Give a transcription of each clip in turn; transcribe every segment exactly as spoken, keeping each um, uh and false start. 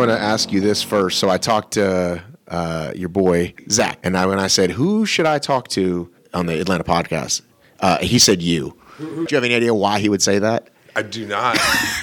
going to ask you this first. So I talked to uh, your boy, Zach, and I, when I said, who should I talk to on the Atlanta podcast? Uh, he said you. Do you have any idea why he would say that? I do not.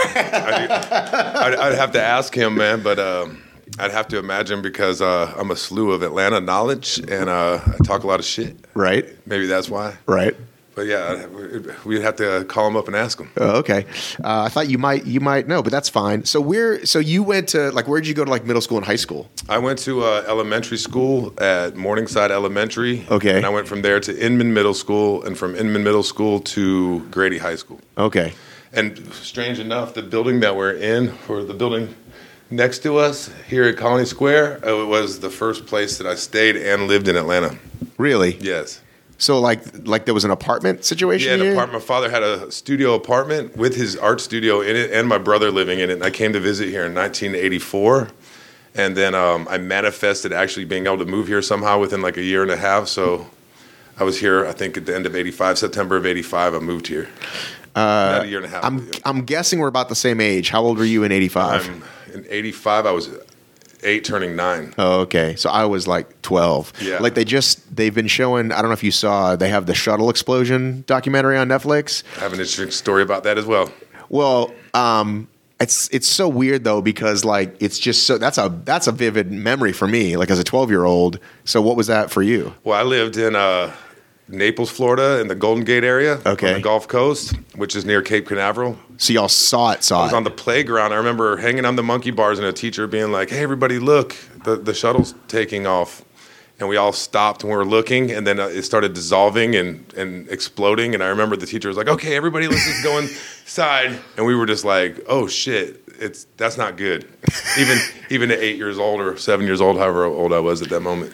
I do, I'd, I'd have to ask him, man, but um, I'd have to imagine because uh, I'm a slew of Atlanta knowledge and uh, I talk a lot of shit. Right. Maybe that's why. Right. But yeah, we'd have to call him up and ask him. Oh, okay. Uh, I thought you might you might know, but that's fine. So where so you went to like where did you go to like middle school and high school? I went to uh, elementary school at Morningside Elementary. Okay. And I went from there to Inman Middle School, and from Inman Middle School to Grady High School. Okay. And strange enough, the building that we're in, or the building next to us here at Colony Square, it was the first place that I stayed and lived in Atlanta. Really? Yes. So like like there was an apartment situation Yeah, an here? apartment. My father had a studio apartment with his art studio in it and my brother living in it. And I came to visit here in nineteen eighty-four. And then um, I manifested actually being able to move here somehow within like a year and a half. So I was here, I think, at the end of eighty-five, September of eighty-five, I moved here. Uh, About a year and a half. I'm I'm guessing we're about the same age. How old were you in eighty-five? I'm, in eighty-five, I was eight turning nine. Oh, okay. So I was like twelve. Yeah. Like they just, they've been showing, I don't know if you saw, they have the shuttle explosion documentary on Netflix. I have an interesting story about that as well. Well, um, it's it's so weird though because like it's just so that's a that's a vivid memory for me like as a twelve year old. So what was that for you? Well, I lived in uh, Naples, Florida, in the Golden Gate area, okay, on the Gulf Coast, which is near Cape Canaveral. So y'all saw it, saw I was it. on the playground. I remember hanging on the monkey bars and a teacher being like, "Hey, everybody, look! The the shuttle's taking off." And we all stopped and we were looking, and then uh, it started dissolving and, and exploding. And I remember the teacher was like, "Okay, everybody, let's just go inside." And we were just like, "Oh shit, it's that's not good." even even at eight years old or seven years old, however old I was at that moment.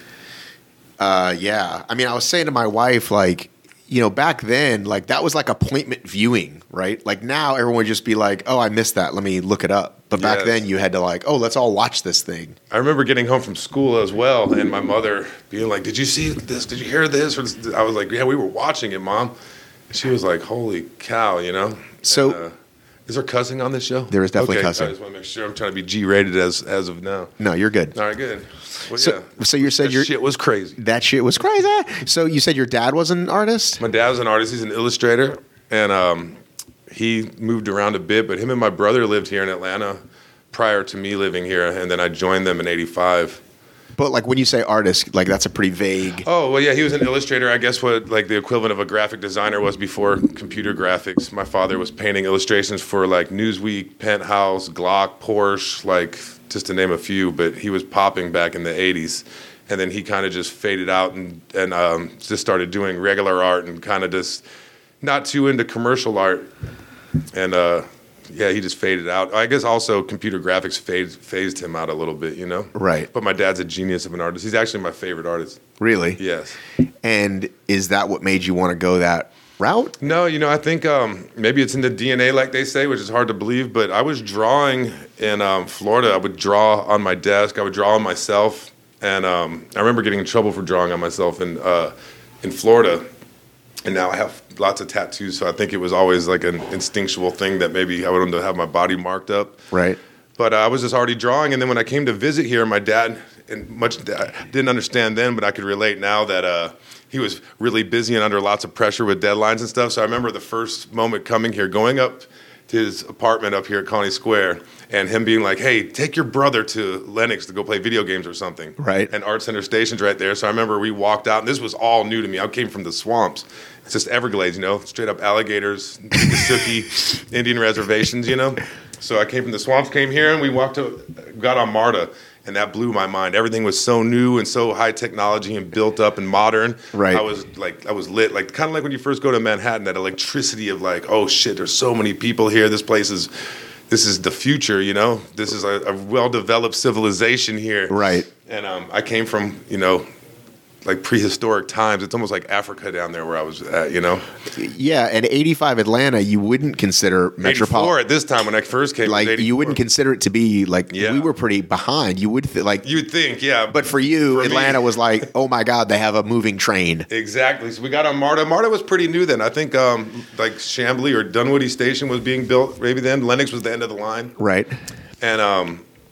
Uh, yeah. I mean, I was saying to my wife, like, you know, back then, like that was like appointment viewing, right? Like now, everyone would just be like, "Oh, I missed that. Let me look it up." But back Yes. then, you had to like, "Oh, let's all watch this thing." I remember getting home from school as well, and my mother being like, "Did you see this? Did you hear this?" Or this? I was like, "Yeah, we were watching it, Mom." She was like, "Holy cow," you know. So, and, uh, is there cussing on this show? There is definitely okay, cussing. I just want to make sure I'm trying to be G-rated as as of now. No, you're good. All right, good. Well, So, yeah. so you said that your shit was crazy. That shit was crazy. So you said your dad was an artist? My dad was an artist. He's an illustrator, and um, he moved around a bit. But him and my brother lived here in Atlanta prior to me living here, and then I joined them in eighty-five. But like when you say artist, like that's a pretty vague. Oh, well, yeah, he was an illustrator. I guess what like the equivalent of a graphic designer was before computer graphics. My father was painting illustrations for like Newsweek, Penthouse, Glock, Porsche, like just to name a few. But he was popping back in the eighties. And then he kind of just faded out and, and um, just started doing regular art and kind of just not too into commercial art. And uh, yeah, he just faded out. I guess also computer graphics phased, phased him out a little bit, you know? Right. But my dad's a genius of an artist. He's actually my favorite artist. Really? Yes. And is that what made you want to go that route? No, you know, I think um, maybe it's in the D N A, like they say, which is hard to believe. But I was drawing in um, Florida. I would draw on my desk. I would draw on myself. And um, I remember getting in trouble for drawing on myself in uh, in Florida. And now I have lots of tattoos, so I think it was always like an instinctual thing that maybe I wanted to have my body marked up. Right. But uh, I was just already drawing, and then when I came to visit here, my dad, and much I didn't understand then, but I could relate now that uh, he was really busy and under lots of pressure with deadlines and stuff. So I remember the first moment coming here, going up to his apartment up here at Colony Square, and him being like, "Hey, take your brother to Lenox to go play video games or something." Right. And Art Center Station's right there. So I remember we walked out, and this was all new to me. I came from the swamps. It's just Everglades, you know, straight up alligators, Miccosukee, Indian reservations, you know. So I came from the swamps, came here, and we walked to, got on MARTA, and that blew my mind. Everything was so new and so high technology and built up and modern. Right. I was like, I was lit, like kind of like when you first go to Manhattan, that electricity of like, oh shit, there's so many people here. This place is, this is the future, you know. This is a, a well-developed civilization here. Right. And um, I came from, you know, like prehistoric times. It's almost like Africa down there where I was at, you know? Yeah, and eighty-five Atlanta, you wouldn't consider metropolitan. eighty-four at this time when I first came. Like, you wouldn't consider it to be, like, Yeah. we were pretty behind. You would, th- like... You'd think, yeah. But for you, for Atlanta me, was like, oh my God, they have a moving train. Exactly. So we got on MARTA. MARTA was pretty new then. I think um, like Chamblee or Dunwoody Station was being built maybe then. Lenox was the end of the line. Right. And um,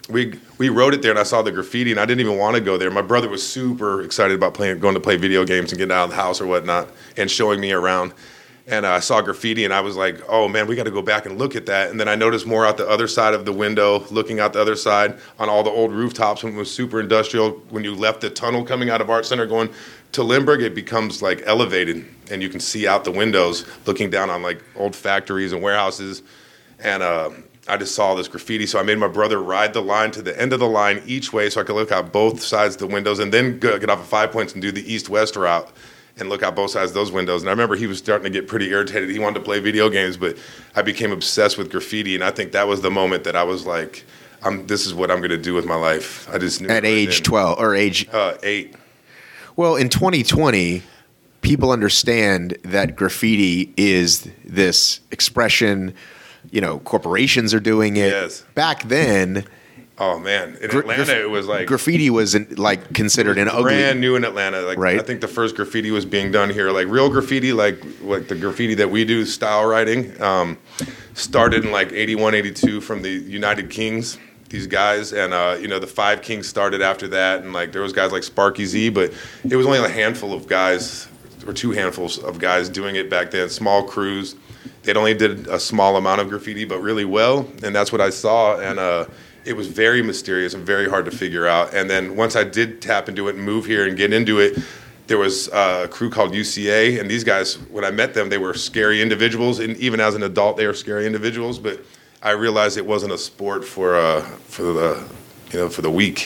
we we wrote it there, and I saw the graffiti, and I didn't even want to go there. My brother was super excited about playing, going to play video games and getting out of the house or whatnot, and showing me around. And uh, I saw graffiti, and I was like, oh, man, we got to go back and look at that. And then I noticed more out the other side of the window, looking out the other side on all the old rooftops when it was super industrial. When you left the tunnel coming out of Art Center going to Lindbergh, it becomes, like, elevated. And you can see out the windows looking down on, like, old factories and warehouses. And uh, I just saw this graffiti. So I made my brother ride the line to the end of the line each way so I could look out both sides of the windows and then go, get off of Five Points and do the east-west route and look out both sides of those windows. And I remember he was starting to get pretty irritated. He wanted to play video games, but I became obsessed with graffiti. And I think that was the moment that I was like, I'm, this is what I'm going to do with my life. I just knew. At age twelve or age? Uh, eight. Well, in twenty twenty, people understand that graffiti is this expression, you know, corporations are doing it. Yes. Back then, oh man, in gra- Atlanta graf- it was like graffiti was in, like considered an ugly. brand new in Atlanta. Like Right. I think the first graffiti was being done here, like real graffiti, like like the graffiti that we do, style writing, um, started in like eighty-one, eighty-two from the United Kings. These guys, and uh, you know, the Five Kings started after that, and like there was guys like Sparky Z, but it was only a handful of guys, or two handfuls of guys doing it back then. Small crews. They'd only did a small amount of graffiti, but really well, and that's what I saw, and uh, it was very mysterious and very hard to figure out. And then once I did tap into it and move here and get into it, there was a crew called U C A, and these guys, when I met them, they were scary individuals, and even as an adult, they were scary individuals, but I realized it wasn't a sport for uh, for the you know for the weak.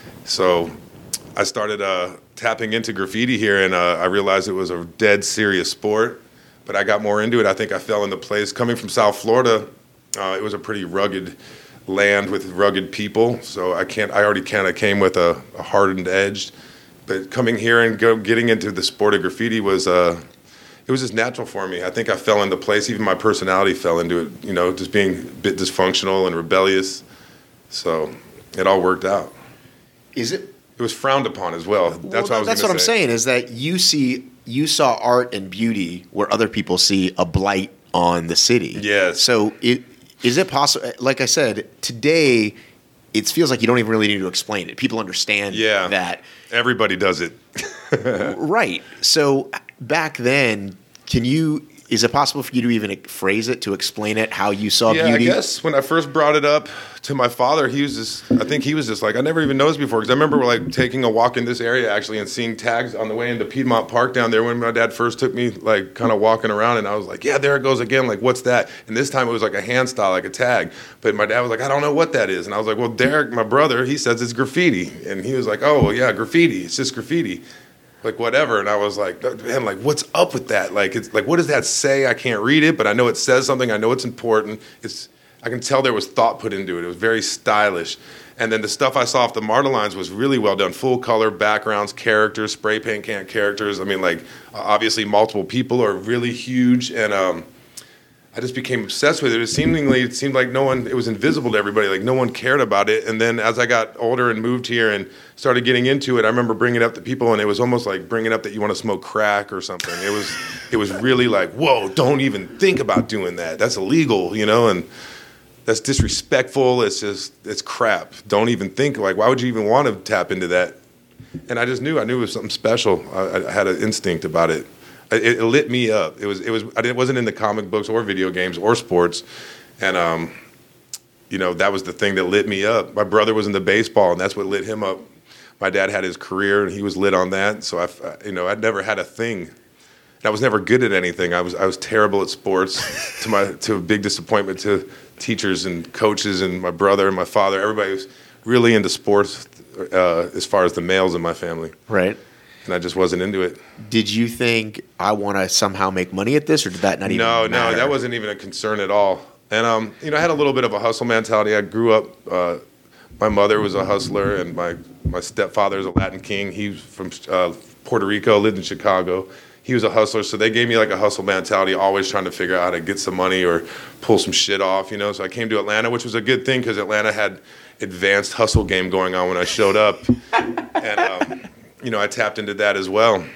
So I started uh, tapping into graffiti here, and uh, I realized it was a dead serious sport. But I got more into it. I think I fell into place. Coming from South Florida, uh, it was a pretty rugged land with rugged people. So I can't. I already kind of came with a, a hardened edge. But coming here and go, getting into the sport of graffiti was. Uh, It was just natural for me. I think I fell into place. Even my personality fell into it, you know, just being a bit dysfunctional and rebellious. So it all worked out. Is it? It was frowned upon as well. That's Well, what I was That's gonna what I'm say. saying is that you see, you saw art and beauty where other people see a blight on the city. Yes. So it is it possible? Like I said, today it feels like you don't even really need to explain it. People understand Yeah. that. Everybody does it. Right. So back then, can you? Is it possible for you to even phrase it, to explain it, how you saw Yeah, beauty? I guess when I first brought it up to my father, he was just, I think he was just like, I never even noticed before. Because I remember like taking a walk in this area actually and seeing tags on the way into Piedmont Park down there when my dad first took me like kind of walking around. And I was like, yeah, there it goes again. Like, what's that? And this time it was like a hand style, like a tag. But my dad was like, I don't know what that is. And I was like, well, Derek, my brother, he says it's graffiti. And he was like, oh, well, yeah, graffiti. It's just graffiti. Like whatever, and I was like, man, like what's up with that? Like, it's like, what does that say? I can't read it, but I know it says something. I know it's important. It's, I can tell there was thought put into it. It was very stylish, and then the stuff I saw off the MARTA lines was really well done. Full color backgrounds, characters, spray paint can characters. I mean, like obviously multiple people are really huge, and um, I just became obsessed with it. It seemingly it seemed like no one, it was invisible to everybody, like no one cared about it. And then as I got older and moved here and started getting into it, I remember bringing it up to people, and it was almost like bringing up that you want to smoke crack or something. It was it was really like, whoa, don't even think about doing that. That's illegal, you know, and that's disrespectful. It's just, it's crap. Don't even think, like, why would you even want to tap into that? And I just knew, I knew it was something special. I, I had an instinct about it. It, it lit me up. It was, it was, it wasn't in the comic books or video games or sports, and um, you know, that was the thing that lit me up. My brother was into baseball, and that's what lit him up. My dad had his career, and he was lit on that. So I, you know, I'd never had a thing. And I was never good at anything. I was, I was terrible at sports, to my, to a big disappointment to teachers and coaches and my brother and my father. Everybody was really into sports, uh, as far as the males in my family. Right. And I just wasn't into it. Did you think I want to somehow make money at this, or did that not even No, matter? no, that wasn't even a concern at all. And um, you know, I had a little bit of a hustle mentality. I grew up. Uh, my mother was a hustler, and my my stepfather is a Latin king. He's from uh, Puerto Rico, lived in Chicago. He was a hustler, so they gave me like a hustle mentality, always trying to figure out how to get some money or pull some shit off, you know. So I came to Atlanta, which was a good thing because Atlanta had advanced hustle game going on when I showed up, and um, you know, I tapped into that as well.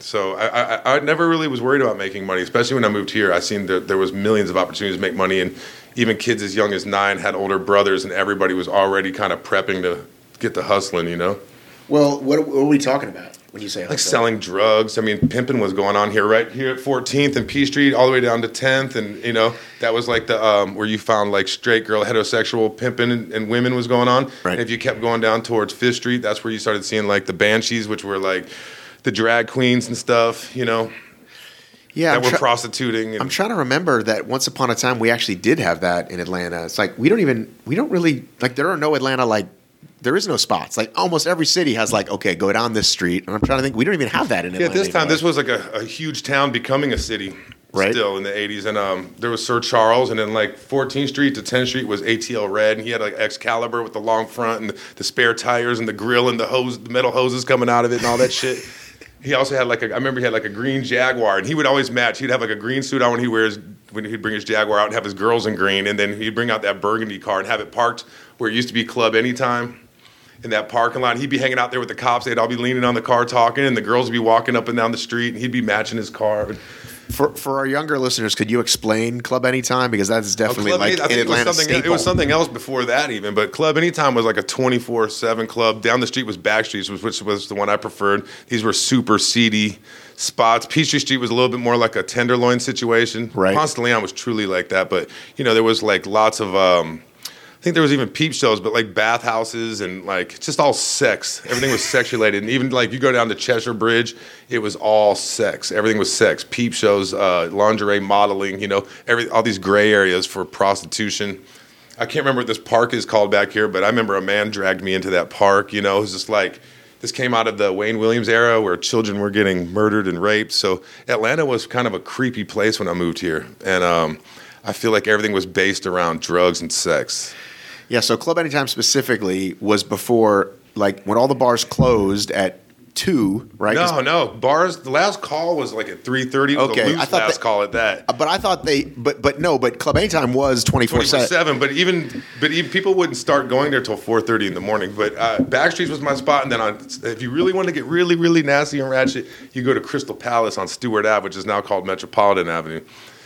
So I, I I never really was worried about making money, especially when I moved here. I seen that there was millions of opportunities to make money, and even kids as young as nine had older brothers, and everybody was already kind of prepping to get the hustling, you know? Well, what, what are we talking about when you say Like hustle? selling drugs. I mean, pimping was going on here, right here at fourteenth and P Street, all the way down to tenth, and you know that was like the um, where you found like straight girl heterosexual pimping and, and women was going on. Right. And if you kept going down towards Fifth Street, that's where you started seeing like the banshees, which were like the drag queens and stuff, you know, Yeah, that I'm were try- prostituting. And I'm trying to remember that once upon a time we actually did have that in Atlanta. It's like we don't even we don't really like there are no Atlanta like there is no spots. Like almost every city has like okay, go down this street. And I'm trying to think we don't even have that in yeah, Atlanta. at this time, anymore. this was like a, a huge town becoming a city. Right. Still in the eighties, and um, there was Sir Charles, and then like fourteenth Street to tenth Street was A T L Red, and he had like Excalibur with the long front and the, the spare tires and the grill and the hose, the metal hoses coming out of it and all that shit. He also had like a, I remember he had like a green Jaguar, and he would always match. He'd have like a green suit on when he wears when he'd bring his Jaguar out and have his girls in green, and then he'd bring out that burgundy car and have it parked where it used to be Club Anytime. In that parking lot, he'd be hanging out there with the cops. They'd all be leaning on the car talking, and the girls would be walking up and down the street, and he'd be matching his car. For for our younger listeners, could you explain Club Anytime because that's definitely Club like Any- I in think it was Atlanta something. staple. It was something else before that even, but Club Anytime was like a twenty-four seven club. Down the street was Backstreet's, which was the one I preferred. These were super seedy spots. Peachtree Street was a little bit more like a Tenderloin situation. Right. Ponce de Leon was truly like that, but you know there was like lots of. Um, I think there was even peep shows, but like bathhouses and like just all sex. Everything was sexualated, and even like you go down to Cheshire Bridge, it was all sex. Everything was sex. Peep shows, uh, lingerie modeling. You know, every all these gray areas for prostitution. I can't remember what this park is called back here, but I remember a man dragged me into that park. You know, it was just like this came out of the Wayne Williams era where children were getting murdered and raped. So Atlanta was kind of a creepy place when I moved here, and um, I feel like everything was based around drugs and sex. Yeah, so Club Anytime specifically was before, like, when all the bars closed at two, right? 'Cause- No, no. Bars, the last call was like at three thirty. It was Okay, a loose I thought last that- call at that. But I thought they, but but no, but Club Anytime was twenty-four twenty-four seven. seven, but even but even people wouldn't start going there till four thirty in the morning. But uh, Backstreet's was my spot, and then on, if you really want to get really, really nasty and ratchet, you go to Crystal Palace on Stewart Avenue, which is now called Metropolitan Avenue.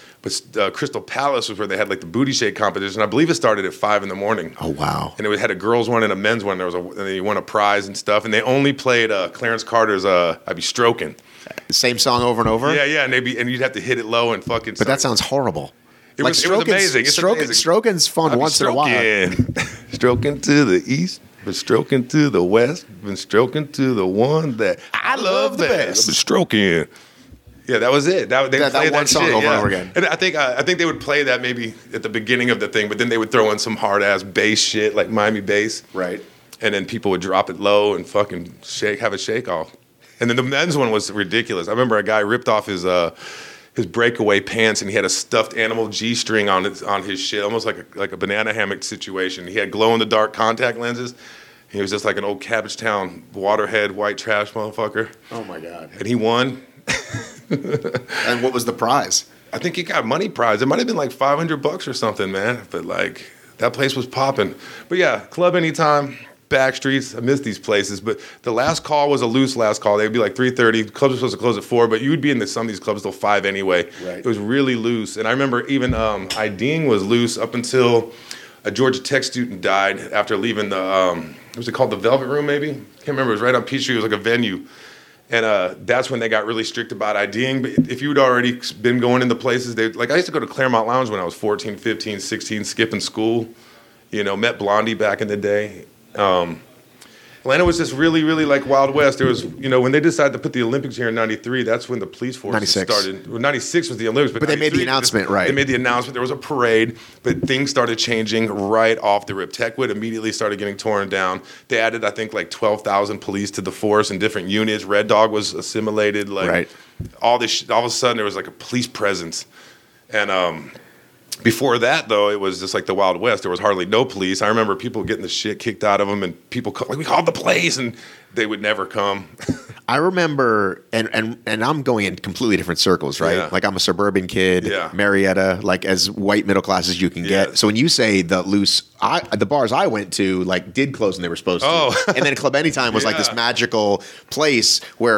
But uh, Crystal Palace was where they had like the booty shake competition. I believe it started at five in the morning. Oh wow! And it had a girls one and a men's one. There was a, and then you won a prize and stuff. And they only played uh, Clarence Carter's uh, "I Be Stroking." Same song over and over. Yeah, yeah, and they be and you'd have to hit it low and fucking. But that sounds horrible. It was, it was amazing. It's stroking, amazing. Stroking's fun I be once in a while. stroking. Stroking to the east, been stroking to the west, been stroking to the one that I love the best. I've been stroking. Yeah, that was it. That, they That- that played one that song shit, over and yeah. over again. And I think uh, I think they would play that maybe at the beginning of the thing, but then they would throw in some hard ass bass shit like Miami bass, Right. and then people would drop it low and fucking shake, have a shake off. And then the men's one was ridiculous. I remember a guy ripped off his uh, his breakaway pants, and he had a stuffed animal G string on his on his shit, almost like a, like a banana hammock situation. He had glow in the dark contact lenses. He was just like an old Cabbagetown waterhead white trash motherfucker, Oh my god! and he won. And what was the prize? I think he got money prize. It might have been like five hundred bucks or something, man. But like that place was popping. But yeah, Club Anytime, Backstreets. I miss these places. But the last call was a loose last call. They'd be like three thirty. Clubs were supposed to close at four, but you would be in the, some of these clubs till five anyway. Right. It was really loose. And I remember even um, IDing was loose up until a Georgia Tech student died after leaving the, um, what was it called, the Velvet Room maybe? Can't remember. It was right on Peachtree. It was like a venue. And uh, that's when they got really strict about IDing. But if you'd already been going into places, they like I used to go to Claremont Lounge when I was fourteen, fifteen, sixteen, skipping school. You know, met Blondie back in the day. Um, Atlanta was just really, really like Wild West. There was, you know, when they decided to put the Olympics here in ninety-three, that's when the police forces ninety-six started. Well, ninety-six was the Olympics. But, But they made the ninety-three, announcement, right. They made the announcement. There was a parade, but things started changing right off the rip. Techwood immediately started getting torn down. They added, I think, like twelve thousand police to the force in different units. Red Dog was assimilated. Like, Right. all this, sh- all of a sudden, there was like a police presence. And, um... before that, though, it was just like the Wild West. There was hardly no police. I remember people getting the shit kicked out of them, and people ca- like we called the police, and they would never come. I remember, and, and and I'm going in completely different circles, right? Yeah. Like I'm a suburban kid, Yeah. Marietta, like as white middle class as you can Yeah. get. So when you say the loose, I, the bars I went to like did close when they were supposed to, Oh. and then Club Anytime was like this Yeah. magical place where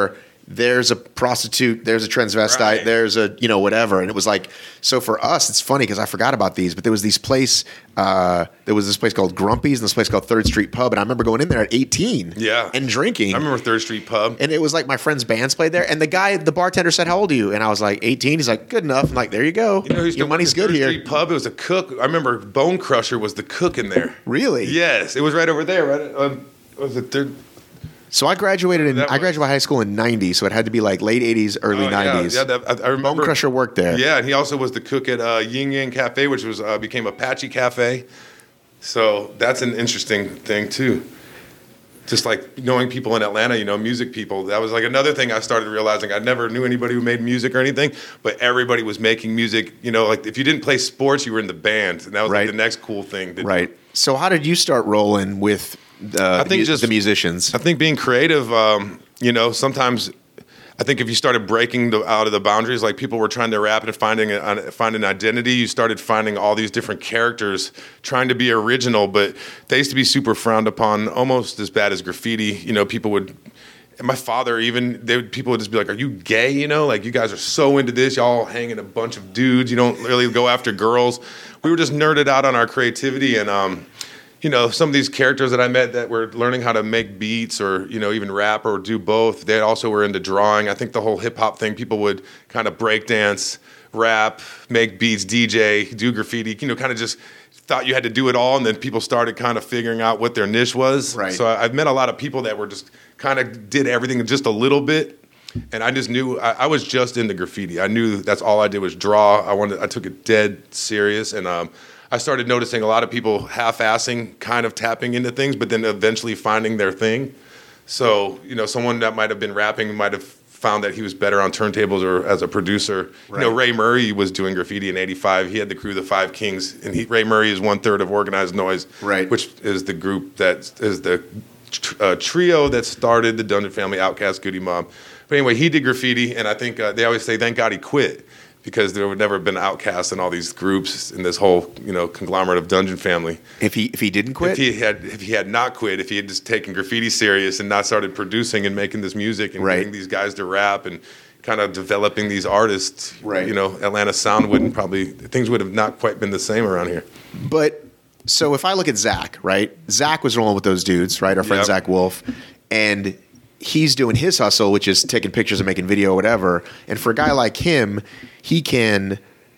there's a prostitute, there's a transvestite, Right. there's a, you know, whatever. And it was like, so for us, it's funny because I forgot about these, but there was these place, uh, there was this place called Grumpy's and this place called Third Street Pub. And I remember going in there at eighteen Yeah. and drinking. I remember Third Street Pub. And it was like my friend's bands played there. And the guy, the bartender said, how old are you? And I was like, eighteen. He's like, good enough. I'm like, there you go. You know who's Your money's good Third here. Street Pub. It was a cook. I remember Bone Crusher was the cook in there. Really? Yes, it was right over there. Right? Um, was it third? So I graduated in, That I was- graduated high school in ninety. So it had to be like late eighties, early Oh, yeah, nineties. Yeah, that, I, I remember. Bone Crusher worked there. Yeah, and he also was the cook at uh, Yin Yang Cafe, which was uh, became Apache Cafe. So that's an interesting thing too. Just like knowing people in Atlanta, you know, music people. That was like another thing I started realizing. I never knew anybody who made music or anything, but everybody was making music. You know, like if you didn't play sports, you were in the band, and that was Right. like the next cool thing. To Right. So how did you start rolling with uh, I the, think mu- just- the musicians? I think being creative, um, you know, sometimes I think if you started breaking the, out of the boundaries, like people were trying to rap and finding a, find an identity, you started finding all these different characters trying to be original, but they used to be super frowned upon, almost as bad as graffiti. You know, people would. And my father, even they would, people would just be like, "Are you gay?" You know, like you guys are so into this, y'all hanging a bunch of dudes. You don't really go after girls. We were just nerded out on our creativity and. Um, You know, some of these characters that I met that were learning how to make beats or, you know, even rap or do both, they also were into drawing. I think the whole hip hop thing, people would kind of break dance, rap, make beats, D J, do graffiti, you know, kind of just thought you had to do it all. And then people started kind of figuring out what their niche was. Right. So I- I've met a lot of people that were just kind of did everything just a little bit. And I just knew I, I was just into graffiti. I knew that's all I did was draw. I wanted, I took it dead serious. And, um, I started noticing a lot of people half-assing, kind of tapping into things, but then eventually finding their thing. So, you know, someone that might have been rapping might have found that he was better on turntables or as a producer. Right. You know, Ray Murray was doing graffiti in eighty-five. He had the crew, the Five Kings, and he, Ray Murray is one-third of Organized Noise, Right. which is the group that is the uh, trio that started the Dungeon Family, Outcast, Goody Mob. But anyway, he did graffiti, and I think uh, they always say, thank God he quit. Because there would never have been outcasts in all these groups in this whole, you know, conglomerate of Dungeon Family. If he if he didn't quit, If he had if he had not quit, if he had just taken graffiti serious and not started producing and making this music and Right. getting these guys to rap and kind of developing these artists, Right. you know, Atlanta sound wouldn't probably things would have not quite been the same around here. but so if I look at Zach, right? Zach was rolling with those dudes, right? Our friend Yep. Zach Wolf, and he's doing his hustle, which is taking pictures and making video, or whatever. And for a guy like him, he can.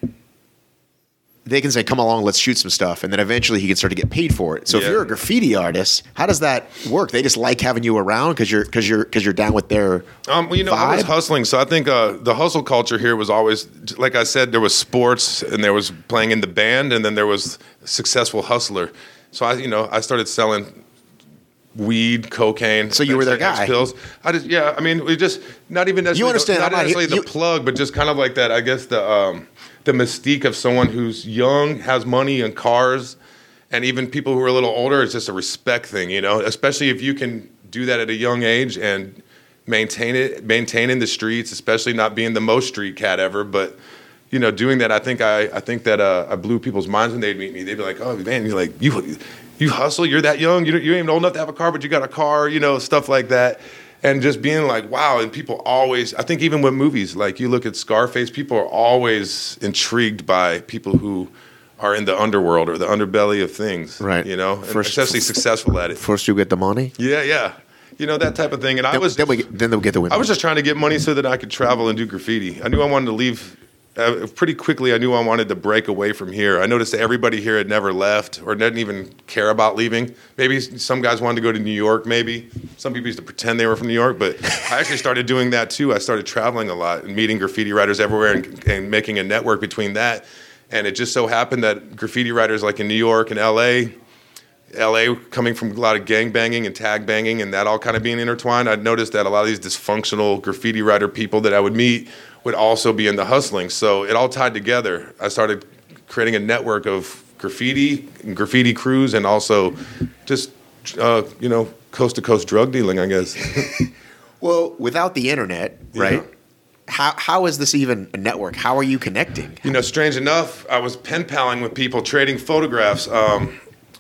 They can say, "Come along, let's shoot some stuff," and then eventually he can start to get paid for it. So if Yeah. you're a graffiti artist, how does that work? They just like having you around because you're because you're because you're down with their Um, well, you know, I was vibe? hustling, so I think uh, the hustle culture here was always, like I said, there was sports, and there was playing in the band, and then there was successful hustler. So I, you know, I started selling weed, cocaine. So you were their X guy. Pills. I just, yeah, I mean, we just not even necessarily, understand, not I'm not- necessarily you- the plug, but just kind of like that. I guess the um, the mystique of someone who's young, has money and cars. And even people who are a little older, it's just a respect thing, you know, especially if you can do that at a young age and maintain it, maintain in the streets, especially not being the most street cat ever. But, you know, doing that, I think I, I think that uh, I blew people's minds when they'd meet me. They'd be like, oh, man, you're like, you you hustle, you're that young, you, you ain't even old enough to have a car, but you got a car, you know, stuff like that. And just being like, wow, and people always, I think even with movies, like you look at Scarface, people are always intrigued by people who are in the underworld or the underbelly of things, Right. You know, and First- especially successful at it. First, you get the money. Yeah, yeah, you know that type of thing. And I Then, was, then we get, then they'll get the women. I was just trying to get money so that I could travel and do graffiti. I knew I wanted to leave. Uh, pretty quickly, I knew I wanted to break away from here. I noticed that everybody here had never left or didn't even care about leaving. Maybe some guys wanted to go to New York, maybe. Some people used to pretend they were from New York, but I actually started doing that too. I started traveling a lot and meeting graffiti writers everywhere and, and making a network between that. And it just so happened that graffiti writers like in New York and L A, L A coming from a lot of gang banging and tag banging and that all kind of being intertwined, I'd noticed that a lot of these dysfunctional graffiti writer people that I would meet would also be in the hustling. So it all tied together. I started creating a network of graffiti, and graffiti crews, and also just, uh, you know, coast-to-coast drug dealing, I guess. Well, without the internet, right? Yeah. How how is this even a network? How are you connecting? You know, strange enough, I was pen paling with people, trading photographs. Um,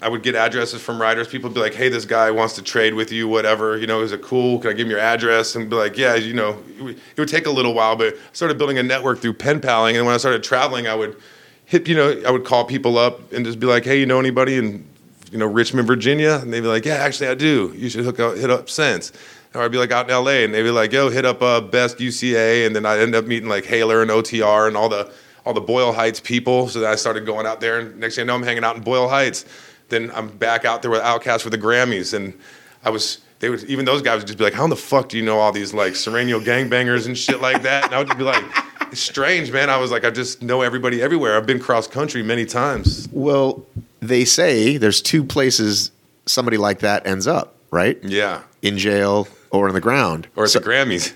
I would get addresses from writers. People would be like, hey, this guy wants to trade with you, whatever. You know, is it cool? Can I give him your address? And be like, yeah, you know, it would, it would take a little while, but I started building a network through pen paling. And when I started traveling, I would hit, you know, I would call people up and just be like, hey, you know anybody in, you know, Richmond, Virginia? And they'd be like, yeah, actually I do. You should hook up, hit up Sense. Or I'd be like out in L A and they'd be like, yo, hit up uh, Best U C A. And then I'd end up meeting like Haler and O T R and all the all the Boyle Heights people. So then I started going out there, and next thing I know, I'm hanging out in Boyle Heights. Then I'm back out there with Outkast for the Grammys, and I was, they would, even those guys would just be like, how in the fuck do you know all these like Sereno gangbangers and shit like that? And I would just be like, it's strange, man. I was like, I just know everybody everywhere. I've been cross country many times. Well, they say there's two places somebody like that ends up, right? Yeah. In jail or in the ground. Or at so, the Grammys.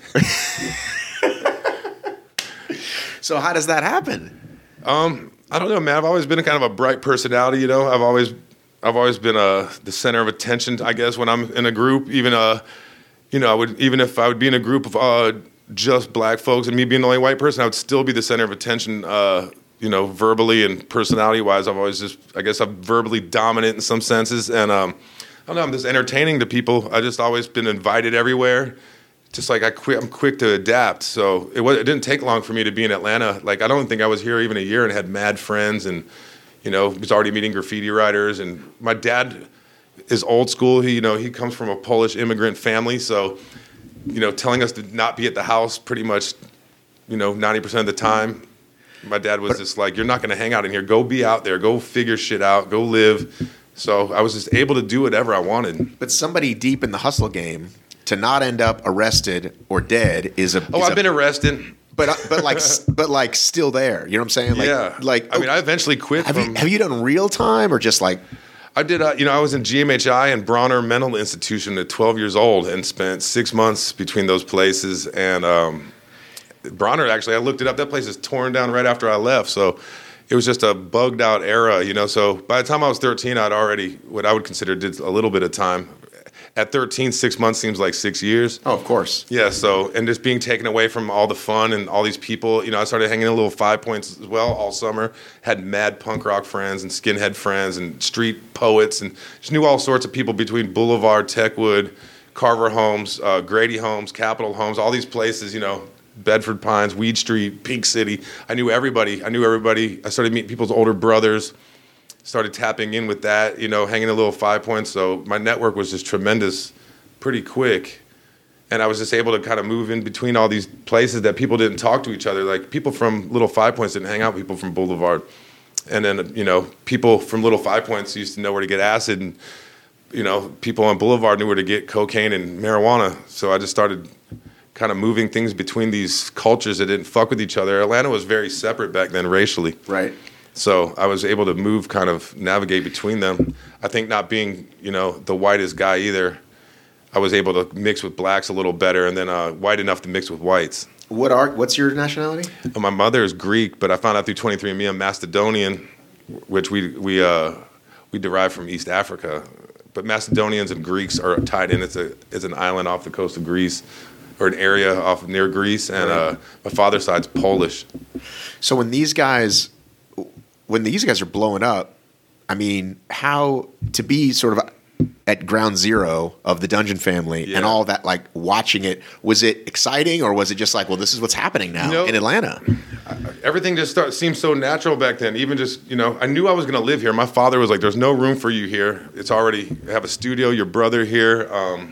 So how does that happen? Um, I don't know, man. I've always been a kind of a bright personality, you know. I've always, I've always been uh, the center of attention, I guess, when I'm in a group. Even, uh, you know, I would even if I would be in a group of uh, just black folks and me being the only white person, I would still be the center of attention. Uh, you know, verbally and personality-wise, I've always just, I guess, I'm verbally dominant in some senses, and um, I don't know, I'm just entertaining to people. I just always been invited everywhere. Just like I quit, I'm quick to adapt. So it, was, it didn't take long for me to be in Atlanta. Like I don't think I was here even a year and had mad friends, and you know was already meeting graffiti writers. And my dad is old school. He you know he comes from a Polish immigrant family, so you know telling us to not be at the house pretty much you know ninety percent of the time. My dad was just like, you're not going to hang out in here. Go be out there. Go figure shit out. Go live. So I was just able to do whatever I wanted. But somebody deep in the hustle game, to not end up arrested or dead is a. Oh, is I've a, been arrested. But but like but like still there. You know what I'm saying? Like, yeah. Like I mean, I eventually quit. Have from, you have you done real time or just like? I did. Uh, you know, I was in G M H I and Bronner Mental Institution at twelve years old and spent six months between those places. And um, Bronner, actually, I looked it up. That place is torn down right after I left. So it was just a bugged out era. You know, so by the time I was thirteen, I'd already what I would consider did a little bit of time. At thirteen, six months seems like six years. Oh, of course. Yeah, so, and just being taken away from all the fun and all these people. You know, I started hanging in Little Five Points as well all summer. Had mad punk rock friends and skinhead friends and street poets and just knew all sorts of people between Boulevard, Techwood, Carver Homes, uh, Grady Homes, Capitol Homes, all these places, you know, Bedford Pines, Weed Street, Pink City. I knew everybody. I knew everybody. I started meeting people's older brothers. Started tapping in with that, you know, hanging a Little Five Points. So my network was just tremendous pretty quick. And I was just able to kind of move in between all these places that people didn't talk to each other. Like people from Little Five Points didn't hang out with people from Boulevard. And then, you know, people from Little Five Points used to know where to get acid. And, you know, people on Boulevard knew where to get cocaine and marijuana. So I just started kind of moving things between these cultures that didn't fuck with each other. Atlanta was very separate back then racially. Right. So I was able to move, kind of navigate between them. I think not being, you know, the whitest guy either, I was able to mix with blacks a little better, and then uh, white enough to mix with whites. What are what's your nationality? Uh, my mother is Greek, but I found out through twenty-three and me I'm Macedonian, which we we uh, we derive from East Africa. But Macedonians and Greeks are tied in. It's a it's an island off the coast of Greece, or an area off near Greece, and uh, my father's side's Polish. So when these guys. When these guys are blowing up, I mean, how to be sort of at ground zero of the Dungeon family yeah. and all that, like watching it, was it exciting or was it just like, well, this is what's happening now you know, in Atlanta? Everything just start, seemed so natural back then. Even just, you know, I knew I was going to live here. My father was like, there's no room for you here. It's already, you have a studio, your brother here. Um,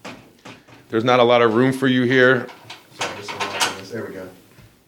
there's not a lot of room for you here. There we go.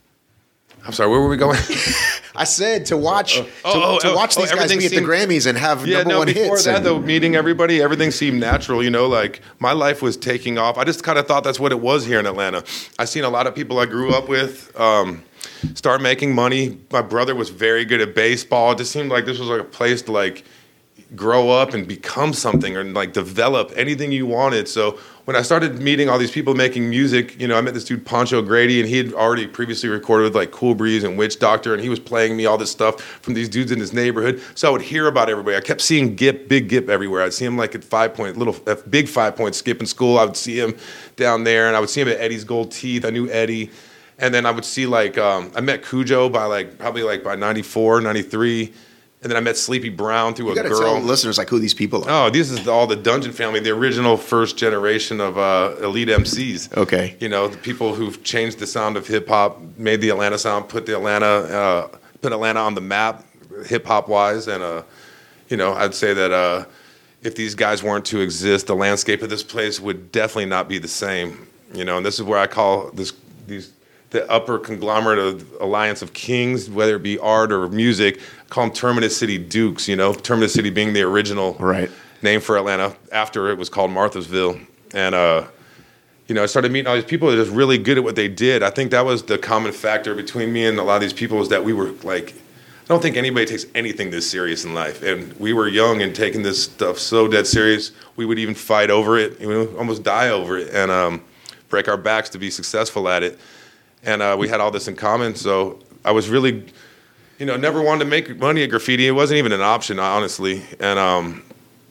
I'm sorry, where were we going? I said to watch oh, to, oh, to watch oh, these guys be at the Grammys and have yeah, number no, one before hits. That, and, though, meeting everybody, everything seemed natural. You know, like my life was taking off. I just kind of thought that's what it was here in Atlanta. I seen a lot of people I grew up with um, start making money. My brother was very good at baseball. It just seemed like this was like a place to like grow up and become something or like develop anything you wanted. So when I started meeting all these people making music, you know, I met this dude Poncho Grady, and he had already previously recorded with like Cool Breeze and Witch Doctor, and he was playing me all this stuff from these dudes in his neighborhood. So I would hear about everybody. I kept seeing Gip, Big Gip everywhere. I'd see him like at Five Point, little uh, big Five Point skip in school. I would see him down there, and I would see him at Eddie's Gold Teeth. I knew Eddie. And then I would see like, um, I met Cujo by like, probably like by ninety-four, ninety-three. And then I met Sleepy Brown through You a got to girl. tell listeners like who these people are. Oh, this is all the Dungeon family, the original first generation of uh, elite M Cs. Okay. You know, the people who've changed the sound of hip hop, made the Atlanta sound, put the Atlanta, uh, put Atlanta on the map, hip hop wise. And uh, you know, I'd say that uh, if these guys weren't to exist, the landscape of this place would definitely not be the same. You know, and this is where I call this these. the upper conglomerate of alliance of kings, whether it be art or music, I call them Terminus City Dukes, you know, Terminus City being the original Right. name for Atlanta after it was called Marthasville. And, uh, you know, I started meeting all these people that are just really good at what they did. I think that was the common factor between me and a lot of these people is that we were like, I don't think anybody takes anything this serious in life. And we were young and taking this stuff so dead serious, we would even fight over it, you know, almost die over it and um, break our backs to be successful at it. And uh, we had all this in common, so I was really, you know, never wanted to make money at graffiti. It wasn't even an option, honestly. And um,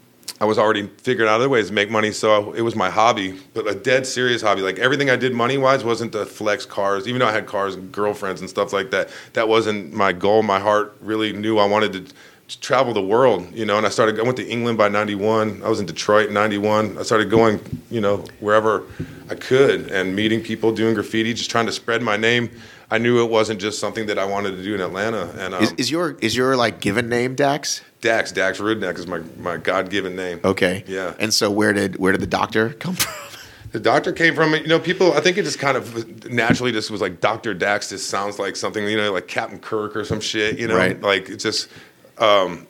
I was already figuring out other ways to make money, so it was my hobby, but a dead serious hobby. Like everything I did money-wise wasn't to flex cars, even though I had cars and girlfriends and stuff like that. That wasn't my goal. My heart really knew I wanted to, to travel the world, you know. And I started. I went to England by ninety-one. I was in Detroit in ninety-one. I started going, you know, wherever I could and meeting people, doing graffiti, just trying to spread my name. I knew it wasn't just something that I wanted to do in Atlanta. And um, Is, is your is your like given name Dax? Dax, Dax Rudnick is my, my God-given name. Okay. Yeah. And so where did where did the doctor come from? The doctor came from, you know, people, I think it just kind of naturally just was like Doctor Dax just sounds like something, you know, like Captain Kirk or some shit, you know? Right. Like it's just, um,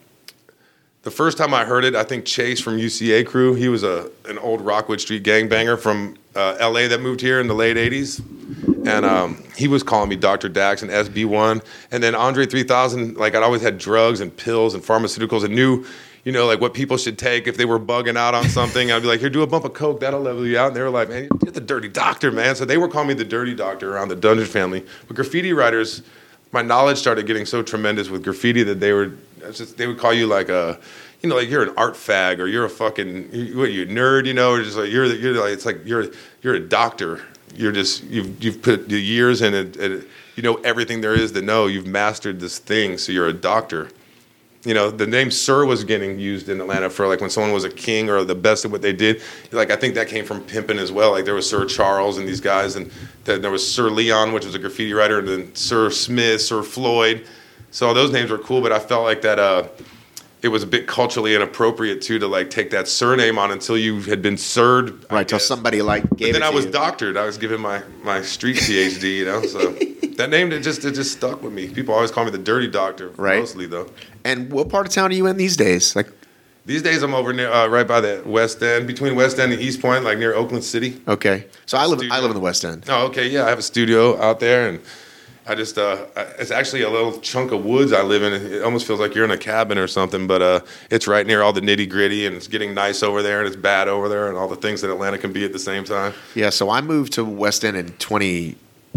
the first time I heard it, I think Chase from U C A Crew, he was a an old Rockwood Street gangbanger from uh, L A that moved here in the late eighties. And um, he was calling me Doctor Dax and S B one. And then Andre three thousand, like I'd always had drugs and pills and pharmaceuticals and knew, you know, like what people should take if they were bugging out on something. I'd be like, here, do a bump of coke, that'll level you out. And they were like, man, you're the dirty doctor, man. So they were calling me the dirty doctor around the Dungeon family. But graffiti writers, my knowledge started getting so tremendous with graffiti that they were, it's just, they would call you like a, you know, like you're an art fag or you're a fucking, you, what, you a nerd, you know, or just like, you're, you're like, it's like, you're, you're a doctor. You're just, you've, you've put the years in it, it, you know everything there is to know. You've mastered this thing, so you're a doctor. You know, the name Sir was getting used in Atlanta for like when someone was a king or the best at what they did. Like I think that came from pimping as well. Like there was Sir Charles and these guys, and then there was Sir Leon, which was a graffiti writer, and then Sir Smith, Sir Floyd. So those names were cool, but I felt like that uh, it was a bit culturally inappropriate too to like take that surname on until you had been sirred. Right, till somebody like gave But then it I to was you. doctored. I was given my my street P H D, you know. So that name it just it just stuck with me. People always call me the dirty doctor, Right. mostly though. And what part of town are you in these days? Like, These days I'm over near uh, right by the West End, between West End and East Point, like near Oakland City. okay, so I live I Studio. live in the West End. Oh, okay, yeah, I have a studio out there, and I just uh, I- it's actually a little chunk of woods I live in. It almost feels like you're in a cabin or something, but uh, it's right near all the nitty gritty, and it's getting nice over there, and it's bad over there, and all the things that Atlanta can be at the same time. Yeah, so I moved to West End in twenty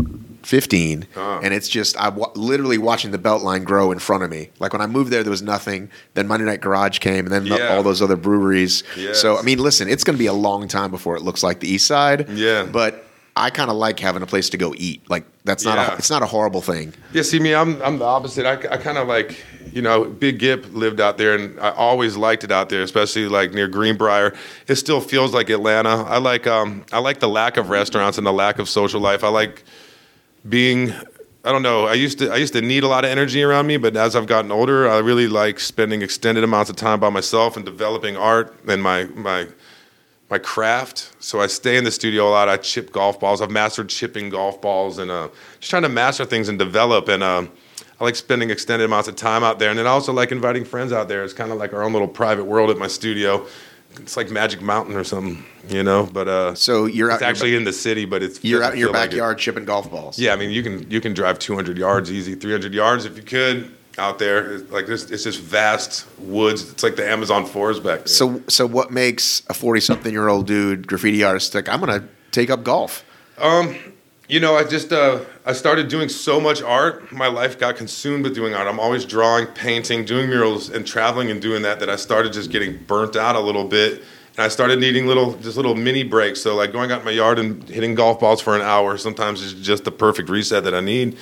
fifteen, Ah. and it's just I'm wa- literally watching the Beltline grow in front of me. Like when I moved there, there was nothing. Then Monday Night Garage came, and then the- Yeah. all those other breweries. Yes. So I mean, listen, it's going to be a long time before it looks like the East Side. Yeah. but I kind of like having a place to go eat. Like that's not Yeah. a, it's not a horrible thing. Yeah, see me, I'm I'm the opposite. I, I kind of like, you know, Big Gip lived out there, and I always liked it out there, especially like near Greenbrier. It still feels like Atlanta. I like um I like the lack of restaurants and the lack of social life. I like being. I don't know. I used to I used to need a lot of energy around me, but as I've gotten older, I really like spending extended amounts of time by myself and developing art and my my my craft. So I stay in the studio a lot. I chip golf balls. I've mastered chipping golf balls and uh, just trying to master things and develop. And um, I like spending extended amounts of time out there. And then I also like inviting friends out there. It's kind of like our own little private world at my studio. It's like Magic Mountain or something, you know. But uh, So you're it's out. actually in the city, but it's You're doesn't out in your feel like it. backyard chipping golf balls. Yeah, I mean, you can you can drive two hundred yards easy, three hundred yards if you could out there. It's like this, it's just vast woods. It's like the Amazon forest back there. So so what makes a forty-something-year-old dude graffiti artist like I'm gonna take up golf? Um, you know, I just uh, I started doing so much art. My life got consumed with doing art. I'm always drawing, painting, doing murals, and traveling and doing that. That I started just getting burnt out a little bit. And I started needing little, just little mini breaks. So like going out in my yard and hitting golf balls for an hour sometimes is just the perfect reset that I need.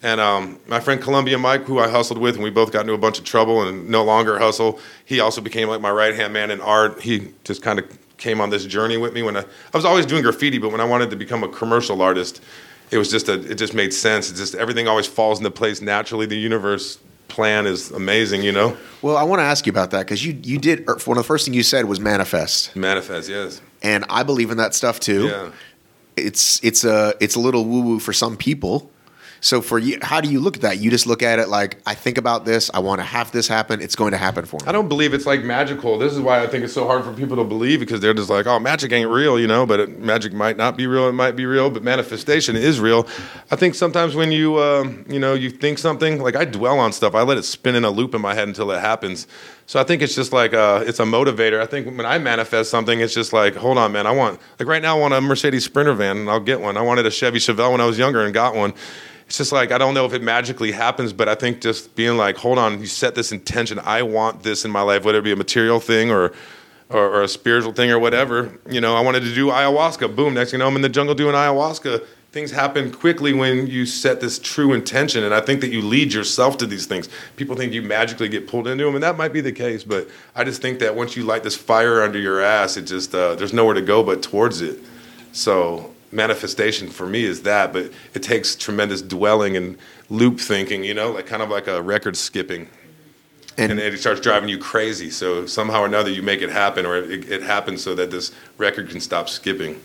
And um, my friend Columbia Mike, who I hustled with, and we both got into a bunch of trouble and no longer hustle, he also became like my right-hand man in art. He just kind of came on this journey with me. When I, I was always doing graffiti, but when I wanted to become a commercial artist, it was just a, it just made sense. It just, everything always falls into place naturally. The universe plan is amazing, you know? Well, I want to ask you about that because you, you did, one of the first things you said was manifest. Manifest, yes. And I believe in that stuff too. Yeah. It's, it's a, it's a little woo-woo for some people. So for you, how do you look at that? You just look at it like, I think about this, I want to have this happen, it's going to happen for me. I don't believe it's like magical. This is why I think it's so hard for people to believe, because they're just like, oh, magic ain't real, you know, but it, magic might not be real, it might be real, but manifestation is real. I think sometimes when you, uh, you know, you think something, like I dwell on stuff, I let it spin in a loop in my head until it happens. So I think it's just like, a, it's a motivator. I think when I manifest something, it's just like, hold on, man, I want, like right now I want a Mercedes Sprinter van, and I'll get one. I wanted a Chevy Chevelle when I was younger and got one. It's just like, I don't know if it magically happens, but I think just being like, hold on, you set this intention. I want this in my life, whether it be a material thing or, or, or a spiritual thing or whatever. You know, I wanted to do ayahuasca. Boom, next thing you know, I'm in the jungle doing ayahuasca. Things happen quickly when you set this true intention, and I think that you lead yourself to these things. People think you magically get pulled into them, and that might be the case, but I just think that once you light this fire under your ass, it just, uh, there's nowhere to go but towards it. So manifestation for me is that, but it takes tremendous dwelling and loop thinking, you know, like kind of like a record skipping. And, and it starts driving you crazy. So somehow or another you make it happen, or it, it happens so that this record can stop skipping.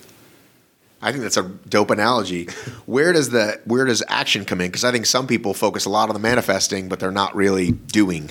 I think that's a dope analogy. Where does the where does action come in? Because I think some people focus a lot on the manifesting, but they're not really doing.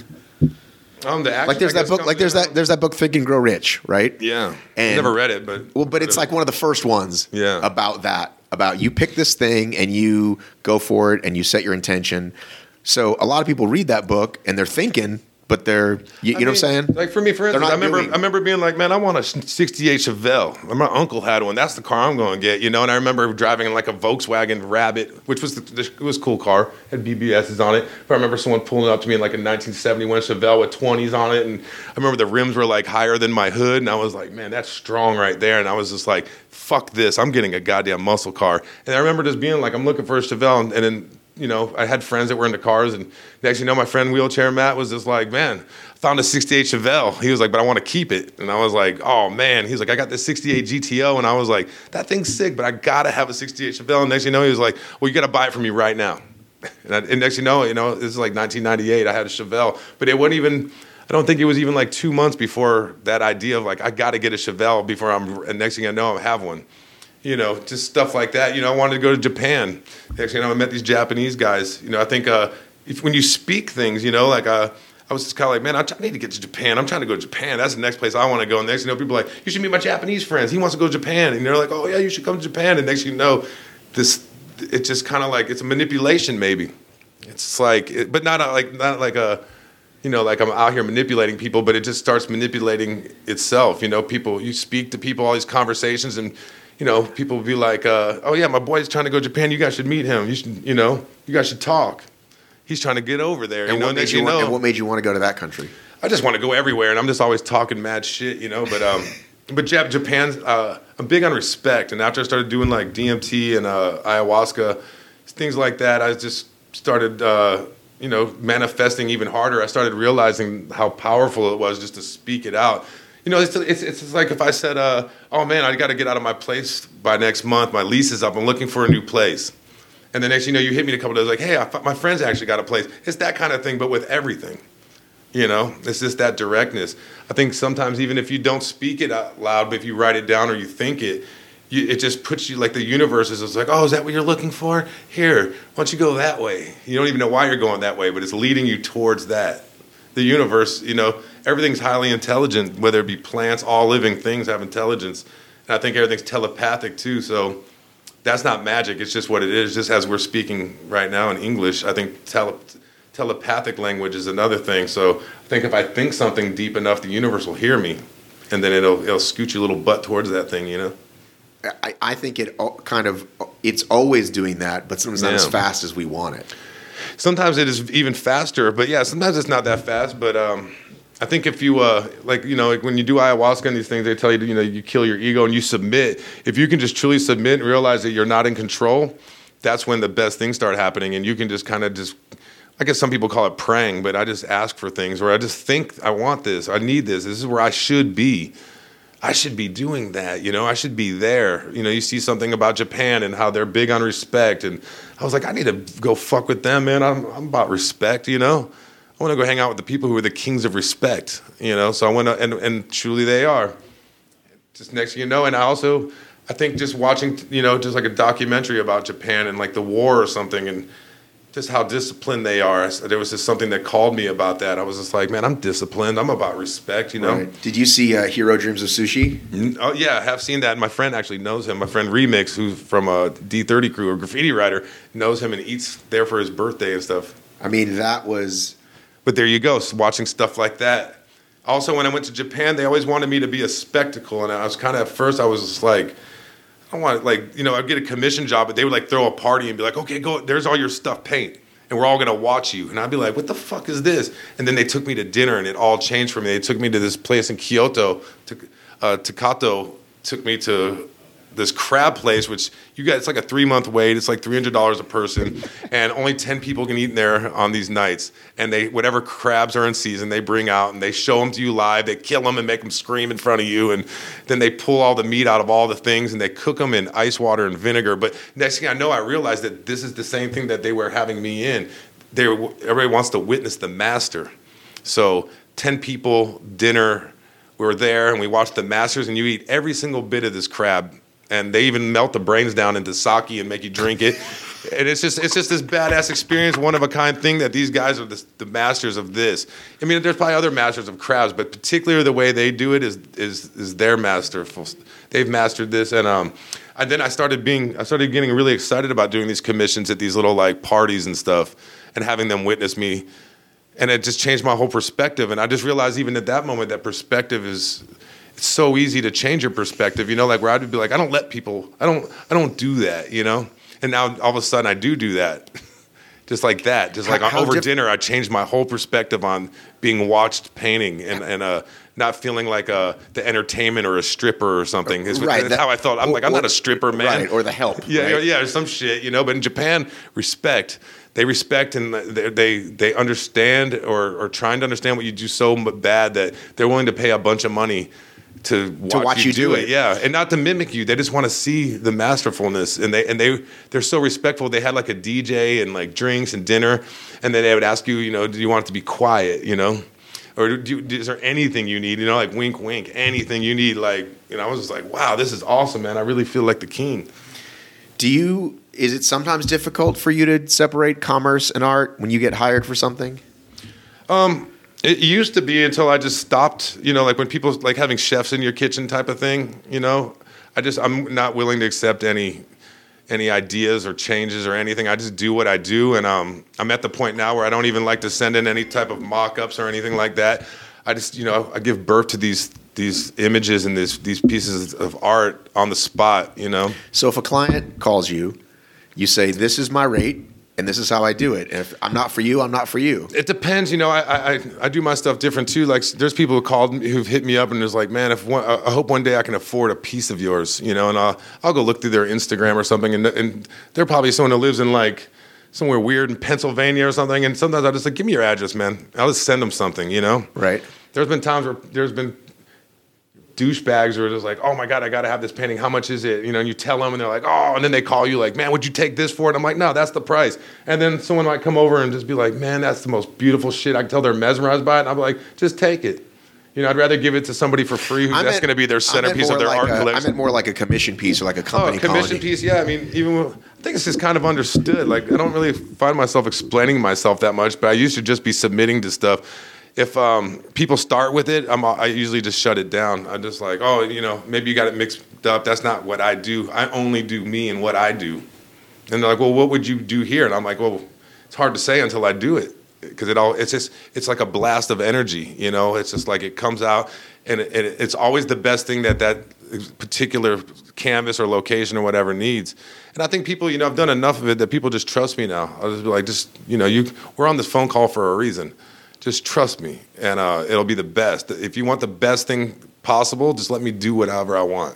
Um, the action, like there's that book, like there's that there's that book Think and Grow Rich, right? Yeah, and, I never read it, but well, but it's like one of the first ones. Yeah. About that, about you pick this thing and you go for it and you set your intention. So a lot of people read that book and they're thinking, but they're you, you know mean, what I'm saying? Like for me, for instance, I remember doing. I remember being like, man, I want a sixty-eight Chevelle. My uncle had one. That's the car I'm going to get, you know. And I remember driving in like a Volkswagen Rabbit, which was the, the, it was a cool car, had B B S's on it. But I remember someone pulling up to me in like a nineteen seventy-one Chevelle with twenties on it, and I remember the rims were like higher than my hood, and I was like, man, that's strong right there. And I was just like, fuck this, I'm getting a goddamn muscle car. And I remember just being like, I'm looking for a Chevelle, and, and then, you know, I had friends that were into cars, and next thing you know, my friend Wheelchair Matt was just like, man, I found a sixty-eight Chevelle. He was like, but I want to keep it. And I was like, oh man. He's like, I got this sixty-eight G T O, and I was like, that thing's sick, but I gotta have a sixty-eight Chevelle. And next thing you know, he was like, well, you gotta buy it from me right now. And, I, and next thing you know, you know, this is like nineteen ninety-eight. I had a Chevelle, but it wasn't even. I don't think it was even like two months before that idea of like, I gotta get a Chevelle before I'm. And next thing I know, I have one. You know, just stuff like that. You know, I wanted to go to Japan. Actually, you know, I met these Japanese guys. You know, I think uh, if when you speak things, you know, like uh, I was just kind of like, man, I, t- I need to get to Japan. I'm trying to go to Japan. That's the next place I want to go. And next, you know, people are like, you should meet my Japanese friends. He wants to go to Japan. And they're like, oh yeah, you should come to Japan. And next, you know, this it's just kind of like it's a manipulation, maybe. It's like, it, but not a, like not like a. You know, like I'm out here manipulating people, but it just starts manipulating itself. You know, people, you speak to people, all these conversations, and, you know, people will be like, uh, oh, yeah, my boy's trying to go to Japan. You guys should meet him. You should, you know, you guys should talk. He's trying to get over there. And, you know, what, made you you know, want, and what made you want to go to that country? I just want to go everywhere, and I'm just always talking mad shit, you know, but um, but Jap- Japan's, uh, I'm big on respect, and after I started doing, like, D M T and uh, ayahuasca, things like that, I just started... Uh, you know, manifesting even harder. I started realizing how powerful it was just to speak it out. You know, it's it's, it's like if I said, uh, oh man, I got to get out of my place by next month. My lease is up. I'm looking for a new place. And the next you know, you hit me in a couple of days like, hey, I thought my friends actually got a place. It's that kind of thing, but with everything. You know, it's just that directness. I think sometimes even if you don't speak it out loud, but if you write it down or you think it, You, it just puts you, like the universe is like, oh, is that what you're looking for? Here, why don't you go that way? You don't even know why you're going that way, but it's leading you towards that. The universe, you know, everything's highly intelligent, whether it be plants, all living things have intelligence. And I think everything's telepathic too, so that's not magic. It's just what it is. Just as we're speaking right now in English, I think tele- telepathic language is another thing. So I think if I think something deep enough, the universe will hear me, and then it'll it'll scoot your little butt towards that thing, you know? I, I think it kind of it's always doing that, but sometimes not yeah. as fast as we want it. Sometimes it is even faster, but yeah, sometimes it's not that fast. But um, I think if you uh, like, you know, like when you do ayahuasca and these things, they tell you, you know, you kill your ego and you submit. If you can just truly submit and realize that you're not in control, that's when the best things start happening, and you can just kind of just, I guess some people call it praying, but I just ask for things, or I just think I want this, I need this, this is where I should be. I should be doing that, you know, I should be there. You know, you see something about Japan and how they're big on respect, and I was like, I need to go fuck with them, man. I'm, I'm about respect, you know. I want to go hang out with the people who are the kings of respect, you know. So I went, and, and truly they are. Just next thing you know, and I also, I think just watching, you know, just like a documentary about Japan and like the war or something, and just how disciplined they are. There was just something that called me about that. I was just like, man, I'm disciplined. I'm about respect, you know. Right. Did you see uh, Hero Dreams of Sushi? Oh, yeah, I have seen that. And my friend actually knows him. My friend Remix, who's from a D thirty crew, a graffiti writer, knows him and eats there for his birthday and stuff. I mean, that was... But there you go, so watching stuff like that. Also, when I went to Japan, they always wanted me to be a spectacle. And I was kind of, at first, I was just like... I want, like, you know, I'd get a commission job, but they would, like, throw a party and be like, okay, go, there's all your stuff, paint, and we're all going to watch you. And I'd be like, what the fuck is this? And then they took me to dinner, and it all changed for me. They took me to this place in Kyoto, to, uh, Takato took me to this crab place, which you got, it's like a three-month wait. It's like three hundred dollars a person, and only ten people can eat in there on these nights. And they, whatever crabs are in season, they bring out, and they show them to you live. They kill them and make them scream in front of you, and then they pull all the meat out of all the things, and they cook them in ice water and vinegar. But next thing I know, I realized that this is the same thing that they were having me in. They were, everybody wants to witness the master. So ten people, dinner, we were there, and we watched the masters, and you eat every single bit of this crab. And they even melt the brains down into sake and make you drink it. And it's just it's just this badass experience, one of a kind thing that these guys are the, the masters of this. I mean, there's probably other masters of crabs, but particularly the way they do it is is is their masterful. They've mastered this, and um, and then I started being I started getting really excited about doing these commissions at these little like parties and stuff, and having them witness me, and it just changed my whole perspective. And I just realized even at that moment that perspective is. It's so easy to change your perspective, you know, like where I'd be like, I don't let people, I don't, I don't do that, you know? And now all of a sudden I do do that. Just like that. Just like how, how over diff- dinner, I changed my whole perspective on being watched painting and, and uh, not feeling like a, the entertainment or a stripper or something. It's, right, that's that, how I felt. I'm or, like, I'm or, not a stripper, man. Right, or the help. Yeah, right? yeah, some shit, you know? But in Japan, respect. They respect and they they, they understand or are trying to understand what you do so bad that they're willing to pay a bunch of money to watch, to watch you, you do, do it. it, yeah, and not to mimic you. They just want to see the masterfulness, and they and they they're so respectful. They had like a D J and like drinks and dinner, and then they would ask you, you know, do you want it to be quiet, you know, or do you, is there anything you need, you know, like wink, wink, anything you need, like, you know. I was just like, wow, this is awesome, man. I really feel like the king. Do you? Is it sometimes difficult for you to separate commerce and art when you get hired for something? Um. It used to be until I just stopped, you know, like when people like having chefs in your kitchen type of thing, you know, I just, I'm not willing to accept any, any ideas or changes or anything. I just do what I do. And um, I'm at the point now where I don't even like to send in any type of mock-ups or anything like that. I just, you know, I give birth to these, these images and these, these pieces of art on the spot, you know? So if a client calls you, you say, this is my rate, and this is how I do it. And if I'm not for you, I'm not for you. It depends. You know, I I, I do my stuff different too. Like there's people who called me, who've hit me up and was like, man, if one, I hope one day I can afford a piece of yours, you know, and I'll, I'll go look through their Instagram or something. And, and they're probably someone who lives in like somewhere weird in Pennsylvania or something. And sometimes I just like, give me your address, man. I'll just send them something, you know? Right. There's been times where there's been douchebags who are just like, oh my God, I got to have this painting. How much is it? You know, and you tell them and they're like, oh, and then they call you like, man, would you take this for it? I'm like, no, that's the price. And then someone might come over and just be like, man, that's the most beautiful shit. I can tell they're mesmerized by it. And I'm like, just take it. You know, I'd rather give it to somebody for free who's that's going to be their centerpiece of their like art a, collection. I meant more like a commission piece or like a company oh, a commission colony. piece, yeah. I mean, even I think it's just kind of understood. Like, I don't really find myself explaining myself that much, but I used to just be submitting to stuff. If um, people start with it, I'm, I usually just shut it down. I'm just like, oh, you know, maybe you got it mixed up. That's not what I do. I only do me and what I do. And they're like, well, what would you do here? And I'm like, well, it's hard to say until I do it. Because it all, it's just, it's like a blast of energy, you know? It's just like it comes out, and it, it, it's always the best thing that that particular canvas or location or whatever needs. And I think people, you know, I've done enough of it that people just trust me now. I'll just be like, just, you know, you, we're on this phone call for a reason. Just trust me, and uh, it'll be the best. If you want the best thing possible, just let me do whatever I want.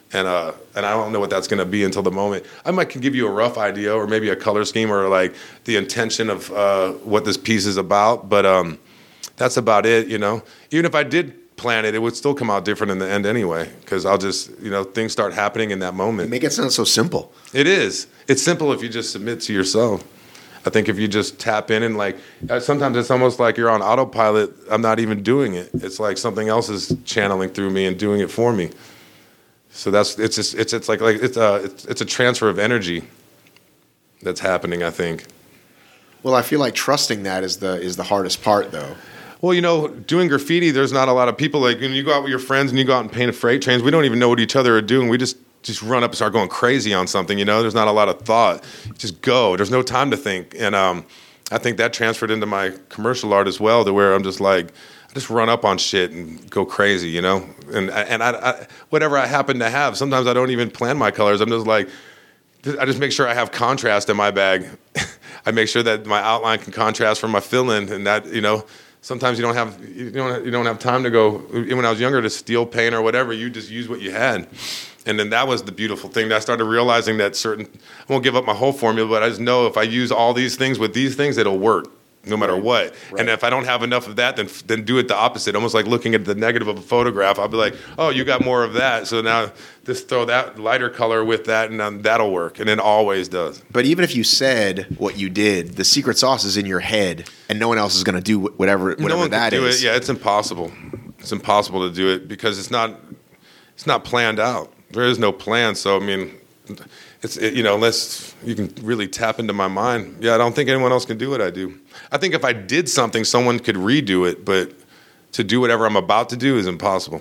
And uh, and I don't know what that's going to be until the moment. I might can give you a rough idea or maybe a color scheme or like the intention of uh, what this piece is about. But um, that's about it, you know. Even if I did plan it, it would still come out different in the end anyway, because I'll just, you know, things start happening in that moment. You make it sound so simple. It is. It's simple if you just submit to yourself. I think if you just tap in and like, sometimes it's almost like you're on autopilot. I'm not even doing it. It's like something else is channeling through me and doing it for me. So that's it's just it's it's like like it's a it's, it's a transfer of energy that's happening, I think. Well, I feel like trusting that is the is the hardest part, though. Well, you know, doing graffiti, there's not a lot of people. Like when you go out with your friends and you go out and paint freight trains, we don't even know what each other are doing. We just just run up and start going crazy on something. You know, there's not a lot of thought. Just go. There's no time to think. And um, I think that transferred into my commercial art as well, to where I'm just like, I just run up on shit and go crazy, you know? And and I, I, whatever I happen to have, sometimes I don't even plan my colors. I'm just like, I just make sure I have contrast in my bag. I make sure that my outline can contrast from my fill-in, and that, you know, sometimes you don't have you don't you don't have time to go. When I was younger, to steel paint or whatever, you just use what you had. And then that was the beautiful thing. I started realizing that certain, I won't give up my whole formula, but I just know if I use all these things with these things, it'll work. No matter right. what. Right. And if I don't have enough of that, then then do it the opposite. Almost like looking at the negative of a photograph. I'll be like, oh, you got more of that. So now just throw that lighter color with that, and then that'll work. And it always does. But even if you said what you did, the secret sauce is in your head, and no one else is going to do whatever whatever no one that can do is. It. Yeah, it's impossible. It's impossible to do it because it's not it's not planned out. There is no plan. So, I mean, it's it, you know, unless you can really tap into my mind. Yeah, I don't think anyone else can do what I do. I think if I did something, someone could redo it, but to do whatever I'm about to do is impossible.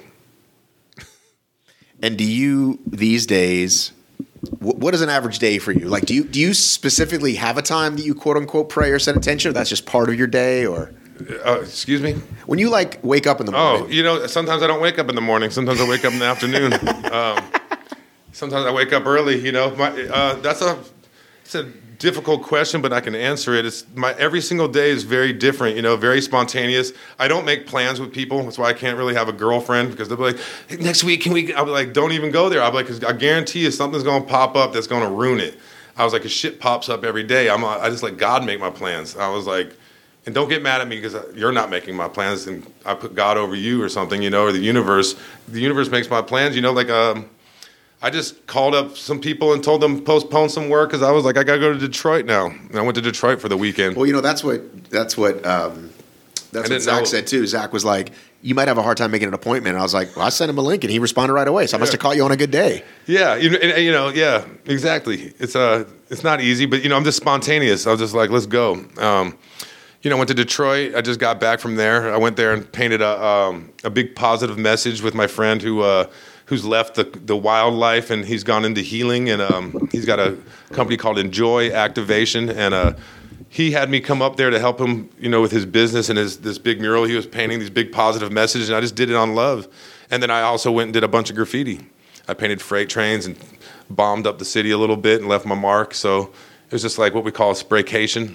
And do you these days? Wh- what is an average day for you? Like, do you do you specifically have a time that you quote unquote pray or set attention, or that's just part of your day, or? Uh, excuse me? When you like wake up in the morning. Oh, you know, sometimes I don't wake up in the morning. Sometimes I wake up in the afternoon. Um, sometimes I wake up early. You know, my, uh, that's a it's a difficult question, but I can answer it. It's my every single day is very different. You know, very spontaneous. I don't make plans with people. That's why I can't really have a girlfriend, because they'll be like, hey, next week can we? I'll be like, don't even go there. I'll be like, 'cause I guarantee you something's gonna pop up that's gonna ruin it. I was like, a shit pops up every day. I'm I just let God make my plans. I was like. And don't get mad at me because you're not making my plans, and I put God over you or something, you know, or the universe. The universe makes my plans, you know. Like um, I just called up some people and told them postpone some work because I was like, I gotta go to Detroit now, and I went to Detroit for the weekend. Well, you know, that's what that's what um, that's what Zach know. said too. Zach was like, you might have a hard time making an appointment. And I was like, well, I sent him a link and he responded right away. So I must yeah. have caught you on a good day. Yeah, you know, and, you know, yeah, exactly. It's uh, it's not easy, but you know, I'm just spontaneous. I was just like, let's go. Um, You know, I went to Detroit. I just got back from there. I went there and painted a um, a big positive message with my friend who uh, who's left the the wildlife, and he's gone into healing. And um, he's got a company called Enjoy Activation, and uh, he had me come up there to help him, you know, with his business and his this big mural he was painting, these big positive messages. And I just did it on love. And then I also went and did a bunch of graffiti. I painted freight trains and bombed up the city a little bit and left my mark. So it was just like what we call a spraycation.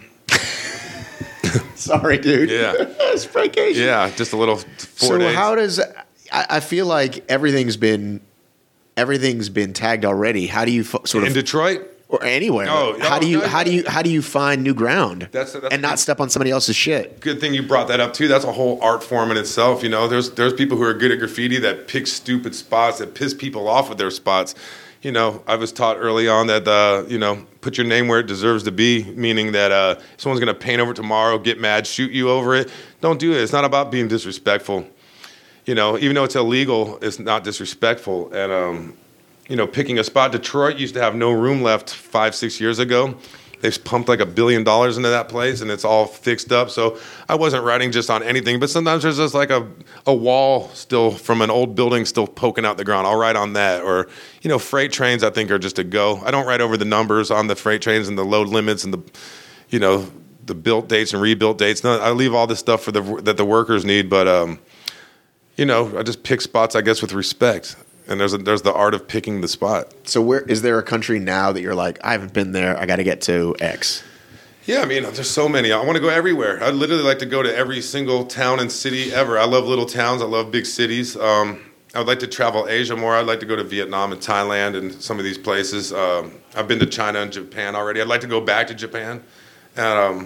Sorry, dude. Yeah. Spraycation. Yeah, just a little four so days. how does I, I feel like everything's been everything's been tagged already. How do you f- sort in of in Detroit or anywhere? Oh, how oh, do you no, how do you how do you find new ground That's- that's and not good. step on somebody else's shit? Good thing you brought that up too. That's a whole art form in itself. You know, there's there's people who are good at graffiti that pick stupid spots that piss people off with their spots. You know, I was taught early on that, uh, you know, put your name where it deserves to be, meaning that uh, someone's going to paint over tomorrow, get mad, shoot you over it. Don't do it. It's not about being disrespectful. You know, even though it's illegal, it's not disrespectful. And, um, you know, picking a spot, Detroit used to have no room left five, six years ago. They've pumped like a billion dollars into that place, and it's all fixed up. So I wasn't writing just on anything, but sometimes there's just like a, a wall still from an old building still poking out the ground. I'll write on that. Or, you know, freight trains I think are just a go. I don't write over the numbers on the freight trains and the load limits and the, you know, the built dates and rebuilt dates. No, I leave all this stuff for the that the workers need. But, um, you know, I just pick spots, I guess, with respect. And there's a, there's the art of picking the spot. So where is there a country now that you're like, I haven't been there, I got to get to X? Yeah, I mean, there's so many. I want to go everywhere. I'd literally like to go to every single town and city ever. I love little towns. I love big cities. Um, I would like to travel Asia more. I'd like to go to Vietnam and Thailand and some of these places. Um, I've been to China and Japan already. I'd like to go back to Japan. And, um,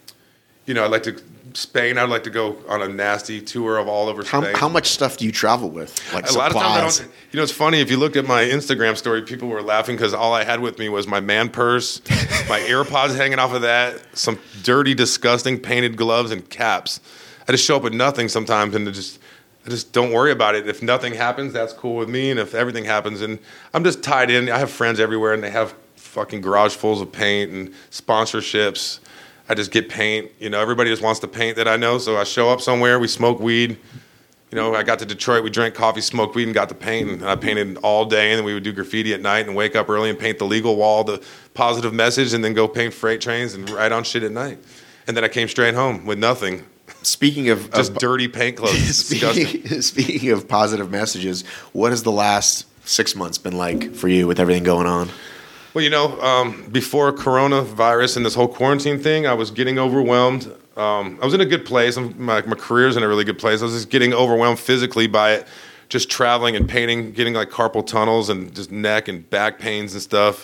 you know, I'd like to, Spain, I'd like to go on a nasty tour of all over How, Spain. how much stuff do you travel with? Like a supplies? lot of times I don't, you know, it's funny, if you look at my Instagram story, people were laughing because all I had with me was my man purse, my AirPods hanging off of that, some dirty, disgusting painted gloves and caps. I just show up with nothing sometimes and just... I just don't worry about it. If nothing happens, that's cool with me. And if everything happens, and I'm just tied in. I have friends everywhere, and they have fucking garage fulls of paint and sponsorships. I just get paint. You know, everybody just wants to paint that I know. So I show up somewhere, we smoke weed. You know, I got to Detroit, we drank coffee, smoked weed, and got to paint. And I painted all day, and then we would do graffiti at night and wake up early and paint the legal wall, the positive message, and then go paint freight trains and write on shit at night. And then I came straight home with nothing. Speaking of just of, dirty paint clothes, speaking, speaking of positive messages, what has the last six months been like for you with everything going on? Well, you know, um, before coronavirus and this whole quarantine thing, I was getting overwhelmed. Um, I was in a good place. My, my career's in a really good place. I was just getting overwhelmed physically by it, just traveling and painting, getting like carpal tunnels and just neck and back pains and stuff.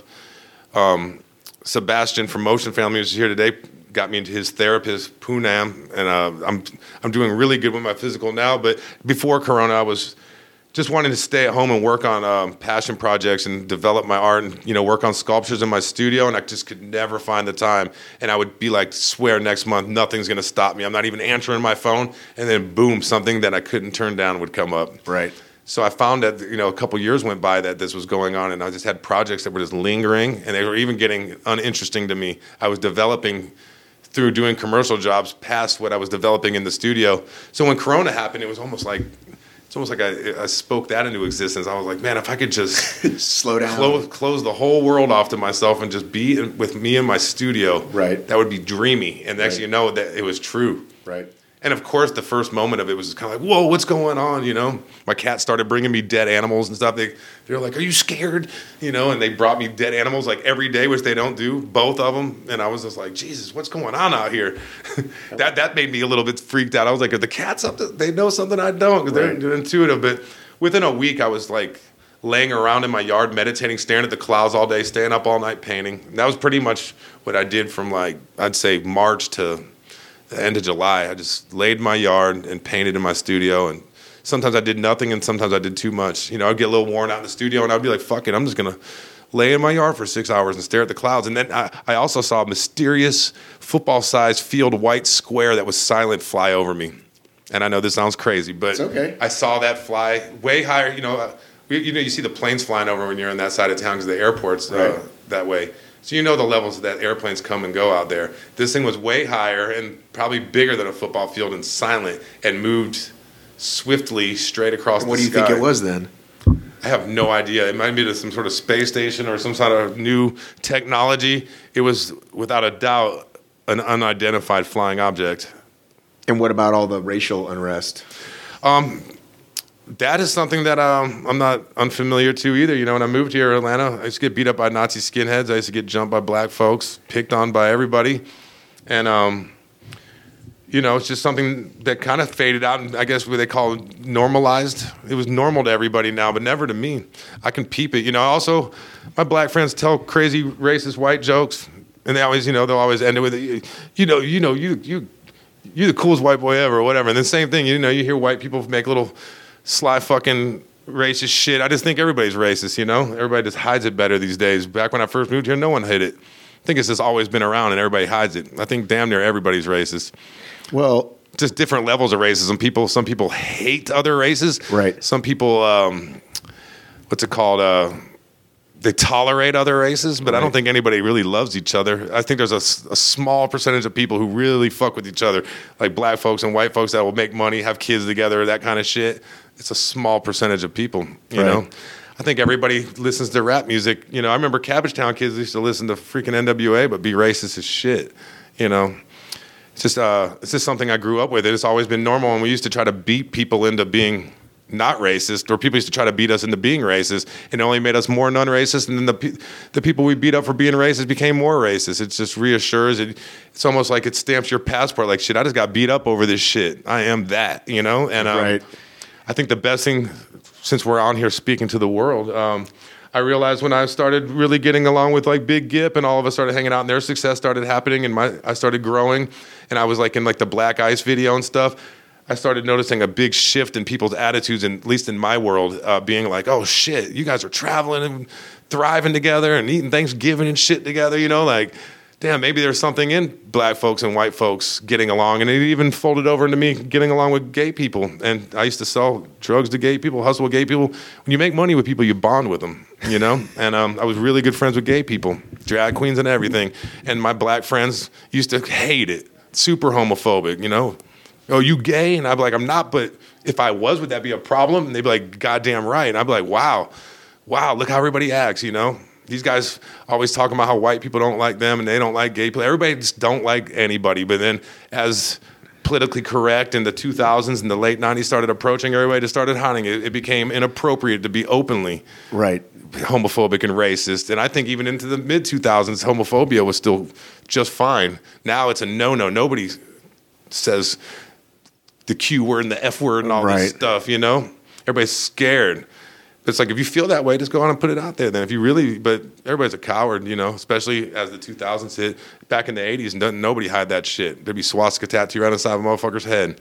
Um, Sebastian from Motion Family was here today. Got me into his therapist, Poonam, and uh, I'm I'm doing really good with my physical now. But before Corona, I was just wanting to stay at home and work on um, passion projects and develop my art and, you know, work on sculptures in my studio, and I just could never find the time. And I would be like, swear next month nothing's going to stop me. I'm not even answering my phone, and then boom, something that I couldn't turn down would come up. Right. So I found that, you know, a couple years went by that this was going on, and I just had projects that were just lingering, and they were even getting uninteresting to me. I was developing through doing commercial jobs past what I was developing in the studio. So when Corona happened, it was almost like, it's almost like I, I spoke that into existence. I was like, man, if I could just slow down, close, close the whole world off to myself and just be in, with me in my studio, right, that would be dreamy. And next right. thing you know, that it was true. Right. And of course, the first moment of it was kind of like, whoa, what's going on? You know, my cat started bringing me dead animals and stuff. They, they were like, are you scared? You know, and they brought me dead animals like every day, which they don't do, both of them. And I was just like, Jesus, what's going on out here? that that made me a little bit freaked out. I was like, are the cats up to, they know something I don't, because right. they're, they're intuitive. But within a week, I was like laying around in my yard, meditating, staring at the clouds all day, staying up all night painting. And that was pretty much what I did from like, I'd say March to the end of July. I just laid in my yard and painted in my studio, and sometimes I did nothing and sometimes I did too much. You know, I'd get a little worn out in the studio and I'd be like, fuck it, I'm just gonna lay in my yard for six hours and stare at the clouds. And then I, I also saw a mysterious football-sized field white square that was silent fly over me. And I know this sounds crazy, but it's okay. I saw that fly way higher. You know, uh, we, you know, you see the planes flying over when you're in that side of town because the airport's uh, right. that way. So you know the levels that airplanes come and go out there. This thing was way higher and probably bigger than a football field and silent and moved swiftly straight across and the what do you sky. think it was then? I have no idea. It might be some sort of space station or some sort of new technology. It was, without a doubt, an unidentified flying object. And what about all the racial unrest? Um, that is something that um, I'm not unfamiliar to either. You know, when I moved here to Atlanta, I used to get beat up by Nazi skinheads. I used to get jumped by black folks, picked on by everybody. And, um, you know, it's just something that kind of faded out, and I guess what they call normalized. It was normal to everybody now, but never to me. I can peep it. You know, also, my black friends tell crazy racist white jokes, and they always, you know, they'll always end it with, you know, you know, you, you, you're the coolest white boy ever, or whatever. And the same thing, you know, you hear white people make little sly fucking racist shit. I just think everybody's racist, you know? Everybody just hides it better these days. Back when I first moved here, no one hid it. I think it's just always been around and everybody hides it. I think damn near everybody's racist. Well, just different levels of racism. People, some people hate other races. Right. Some people, um, what's it called? Uh, they tolerate other races, but right. I don't think anybody really loves each other. I think there's a, a small percentage of people who really fuck with each other, like black folks and white folks that will make money, have kids together, that kind of shit. It's a small percentage of people, you right. know? I think everybody listens to rap music. You know, I remember Cabbagetown kids used to listen to freaking N W A, but be racist as shit, you know? It's just, uh, it's just something I grew up with. It's always been normal, and we used to try to beat people into being not racist, or people used to try to beat us into being racist, and it only made us more non-racist, and then the the people we beat up for being racist became more racist. It just reassures it. It's almost like it stamps your passport, like, shit, I just got beat up over this shit. I am that, you know? And um, right. I think the best thing since we're on here speaking to the world, um, I realized when I started really getting along with like Big Gip and all of us started hanging out and their success started happening and my I started growing and I was like in like the Black Ice video and stuff, I started noticing a big shift in people's attitudes, and at least in my world, uh, being like, oh shit, you guys are traveling and thriving together and eating Thanksgiving and shit together, you know, like, damn, maybe there's something in black folks and white folks getting along. And it even folded over into me getting along with gay people. And I used to sell drugs to gay people, hustle with gay people. When you make money with people, you bond with them, you know? And um, I was really good friends with gay people, drag queens and everything. And my black friends used to hate it, super homophobic, you know? Oh, you gay? And I'd be like, I'm not, but if I was, would that be a problem? And they'd be like, goddamn right. And I'd be like, wow, wow, look how everybody acts, you know? These guys always talking about how white people don't like them and they don't like gay people. Everybody just don't like anybody. But then as politically correct in the two thousands and the late nineties started approaching, everybody just started hunting. It, it became inappropriate to be openly right. homophobic and racist. And I think even into the mid two thousands, homophobia was still just fine. Now it's a no-no. Nobody says the Q word and the F word and all right. this stuff, you know? Everybody's scared. It's like, if you feel that way, just go on and put it out there then. If you really, but everybody's a coward, you know, especially as the two thousands hit. Back in the eighties, and nobody hide that shit. There'd be swastika tattoo right on the side of a motherfucker's head,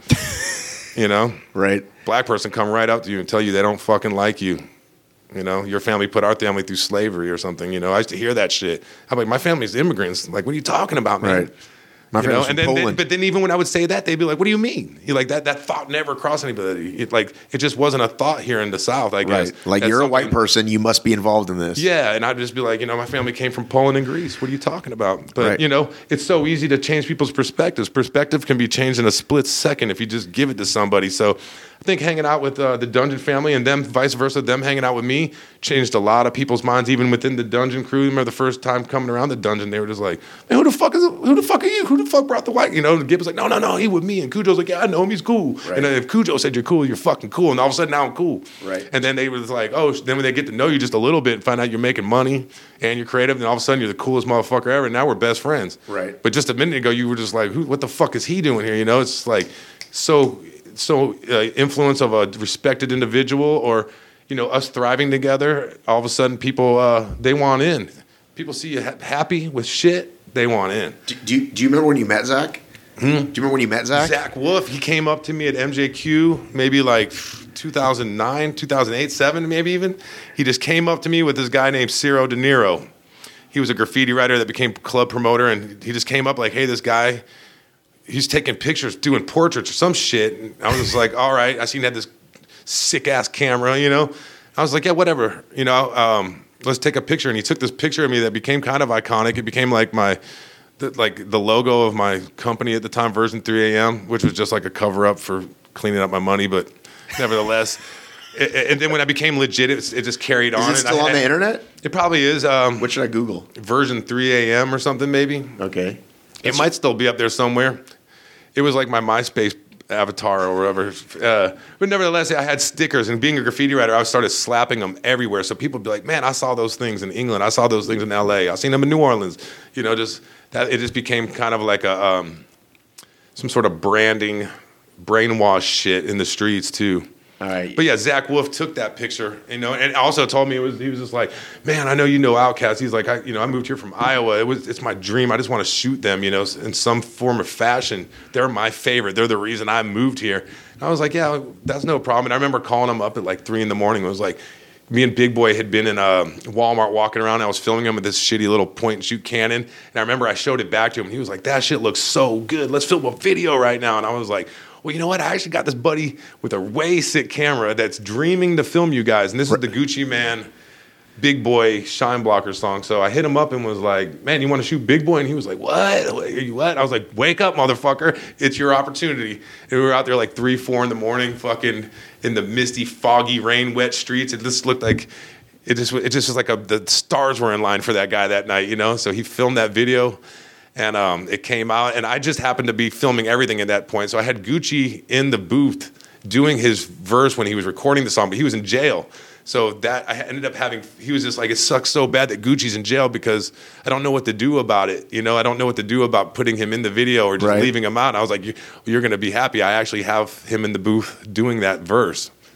you know? Right. Black person come right up to you and tell you they don't fucking like you. You know, your family put our family through slavery or something, you know? I used to hear that shit. I'm like, my family's immigrants. Like, what are you talking about, man? Right. My you know, from and then, Poland. then, but then even when I would say that, they'd be like, "What do you mean?" You like that? That thought never crossed anybody. It like it just wasn't a thought here in the South. I guess. Right. Like That's you're a white something- person, you must be involved in this. Yeah, and I'd just be like, you know, my family came from Poland and Greece. What are you talking about? But Right. you know, it's so easy to change people's perspectives. Perspective can be changed in a split second if you just give it to somebody. So I think hanging out with uh, the Dungeon family and them, vice versa, them hanging out with me changed a lot of people's minds, even within the Dungeon crew. Remember the first time coming around the Dungeon, they were just like, "Man, who the fuck is? Who the fuck are you? Who the fuck brought the white?" You know, and Gib was like, "No, no, no, he with me." And Cujo's like, "Yeah, I know him. He's cool." Right. And then if Cujo said you're cool, you're fucking cool. And all of a sudden now I'm cool. Right. And then they were like, "Oh," then when they get to know you just a little bit and find out you're making money and you're creative, then all of a sudden you're the coolest motherfucker ever. And now we're best friends. Right. But just a minute ago, you were just like, "Who? What the fuck is he doing here?" You know, it's like so so uh, influence of a respected individual, or you know, us thriving together. All of a sudden, people uh, they want in. People see you ha- happy with shit, they want in. Do, do, you, do you remember when you met Zach? Hmm? Do you remember when you met Zach? Zach Wolf, he came up to me at M J Q maybe like two thousand nine, two thousand eight, seven maybe even. He just came up to me with this guy named Ciro De Niro. He was a graffiti writer that became club promoter, and he just came up like, "Hey, this guy, he's taking pictures, doing portraits or some shit." And I was just like, "All right." I seen he had this sick-ass camera, you know. I was like, "Yeah, whatever, you know, um, let's take a picture." And he took this picture of me that became kind of iconic. It became like my... The, like the logo of my company at the time, Version three A M, which was just like a cover up for cleaning up my money, but nevertheless. it, and then when I became legit, it, it just carried on. Is it and still I, on the internet? It probably is. Um, What should I Google? Version three A M or something, maybe. Okay. It might still be up there somewhere. It was like my MySpace avatar or whatever. Uh, but nevertheless, I had stickers, and being a graffiti writer, I started slapping them everywhere. So people would be like, "Man, I saw those things in England. I saw those things in L A. I seen them in New Orleans." You know, just that it just became kind of like a um, some sort of branding, brainwash shit in the streets too. All right. But yeah, Zach Wolf took that picture, you know, and also told me it was he was just like, "Man, I know you know Outkast." He's like, I, you know, I moved here from Iowa. It was it's my dream. I just want to shoot them, you know, in some form or fashion. They're my favorite. They're the reason I moved here. And I was like, "Yeah, that's no problem." And I remember calling him up at like three in the morning. It was like, me and Big Boy had been in a Walmart walking around. I was filming him with this shitty little point and shoot Canon. And I remember I showed it back to him. And he was like, "That shit looks so good. Let's film a video right now." And I was like, "Well, you know what? I actually got this buddy with a way sick camera that's dreaming to film you guys." And this is the Gucci Man, Big Boy Shine Blocker song. So I hit him up and was like, "Man, you want to shoot Big Boy?" And he was like, "What? Are you what?" I was like, "Wake up, motherfucker. It's your opportunity." And we were out there like three, four in the morning, fucking in the misty, foggy, rain wet streets. It just looked like, it just, it just was like a, the stars were in line for that guy that night, you know? So he filmed that video. And um, it came out, and I just happened to be filming everything at that point. So I had Gucci in the booth doing his verse when he was recording the song, but he was in jail. So that I ended up having, he was just like, "It sucks so bad that Gucci's in jail because I don't know what to do about it. You know, I don't know what to do about putting him in the video or just right. leaving him out." And I was like, "You, you're going to be happy. I actually have him in the booth doing that verse."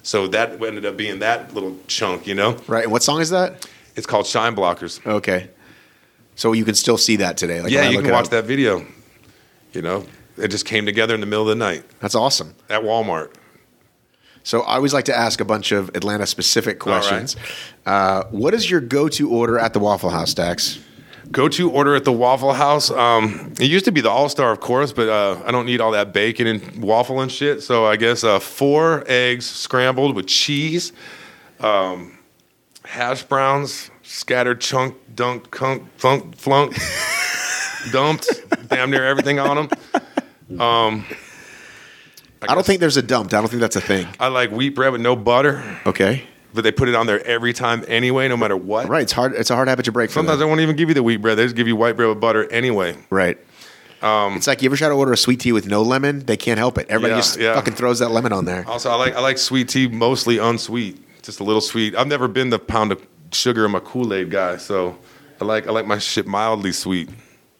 So that ended up being that little chunk, you know? Right. And what song is that? It's called Shine Blockers. Okay. So you can still see that today. Like yeah, when I you look can it watch up. that video. You know, it just came together in the middle of the night That's awesome. at Walmart. So I always like to ask a bunch of Atlanta-specific All right. questions. Uh, what is your go-to order at the Waffle House, Dax? Go-to order at the Waffle House. Um, it used to be the All-Star, of course, but uh, I don't need all that bacon and waffle and shit. So I guess uh, four eggs scrambled with cheese, um, hash browns, scattered chunk, dunk, kunk, flunk, flunk, dumped, damn near everything on them. Um, I, I don't think there's a dumped. I don't think that's a thing. I like wheat bread with no butter, Okay. but they put it on there every time anyway, no matter what. Right. It's hard. It's a hard habit to break. For Sometimes they them. won't even give you the wheat bread. They just give you white bread with butter anyway. Right. Um, it's like you ever try to order a sweet tea with no lemon? They can't help it. Everybody Yeah, just yeah. fucking throws that lemon on there. Also, I like I like sweet tea, mostly unsweet, just a little sweet. I've never been the pound of sugar in my Kool-Aid guy, so I like I like my shit mildly sweet.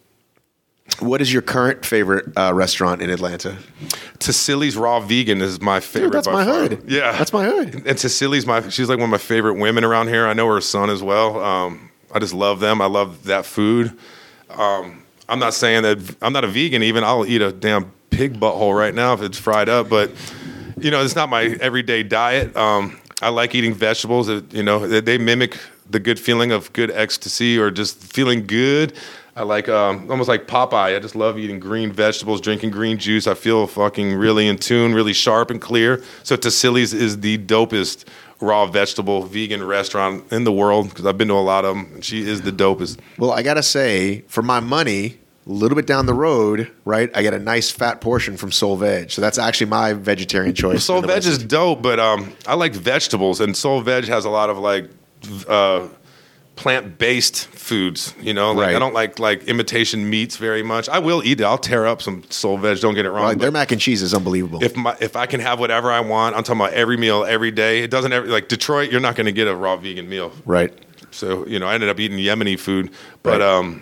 What is your current favorite uh, restaurant in Atlanta? Tassili's Raw Vegan is my favorite. Dude, that's by my far. hood. Yeah, That's my hood. And Tassili's my she's like one of my favorite women around here. I know her son as well. Um, I just love them. I love that food. Um, I'm not saying that I'm not a vegan. Even I'll eat a damn pig butthole right now if it's fried up. But you know, it's not my everyday diet. Um, I like eating vegetables. That, you know, they, they mimic the good feeling of good ecstasy or just feeling good. I like um, almost like Popeye. I just love eating green vegetables, drinking green juice. I feel fucking really in tune, really sharp and clear. So Tassili's is the dopest raw vegetable vegan restaurant in the world because I've been to a lot of them. And she is the dopest. Well, I gotta say, for my money, a little bit down the road, right? I get a nice fat portion from Soul Veg, so that's actually my vegetarian choice. Soul in the Veg West. is dope, but um, I like vegetables, and Soul Veg has a lot of like uh, plant-based foods. You know, like Right. I don't like like imitation meats very much. I will eat it. I'll tear up some Soul Veg. Don't get it wrong. Like, their but mac and cheese is unbelievable. if my if I can have whatever I want, I'm talking about every meal every day. It doesn't ever like Detroit. You're not going to get a raw vegan meal. right. So you know, I ended up eating Yemeni food, but Right. um.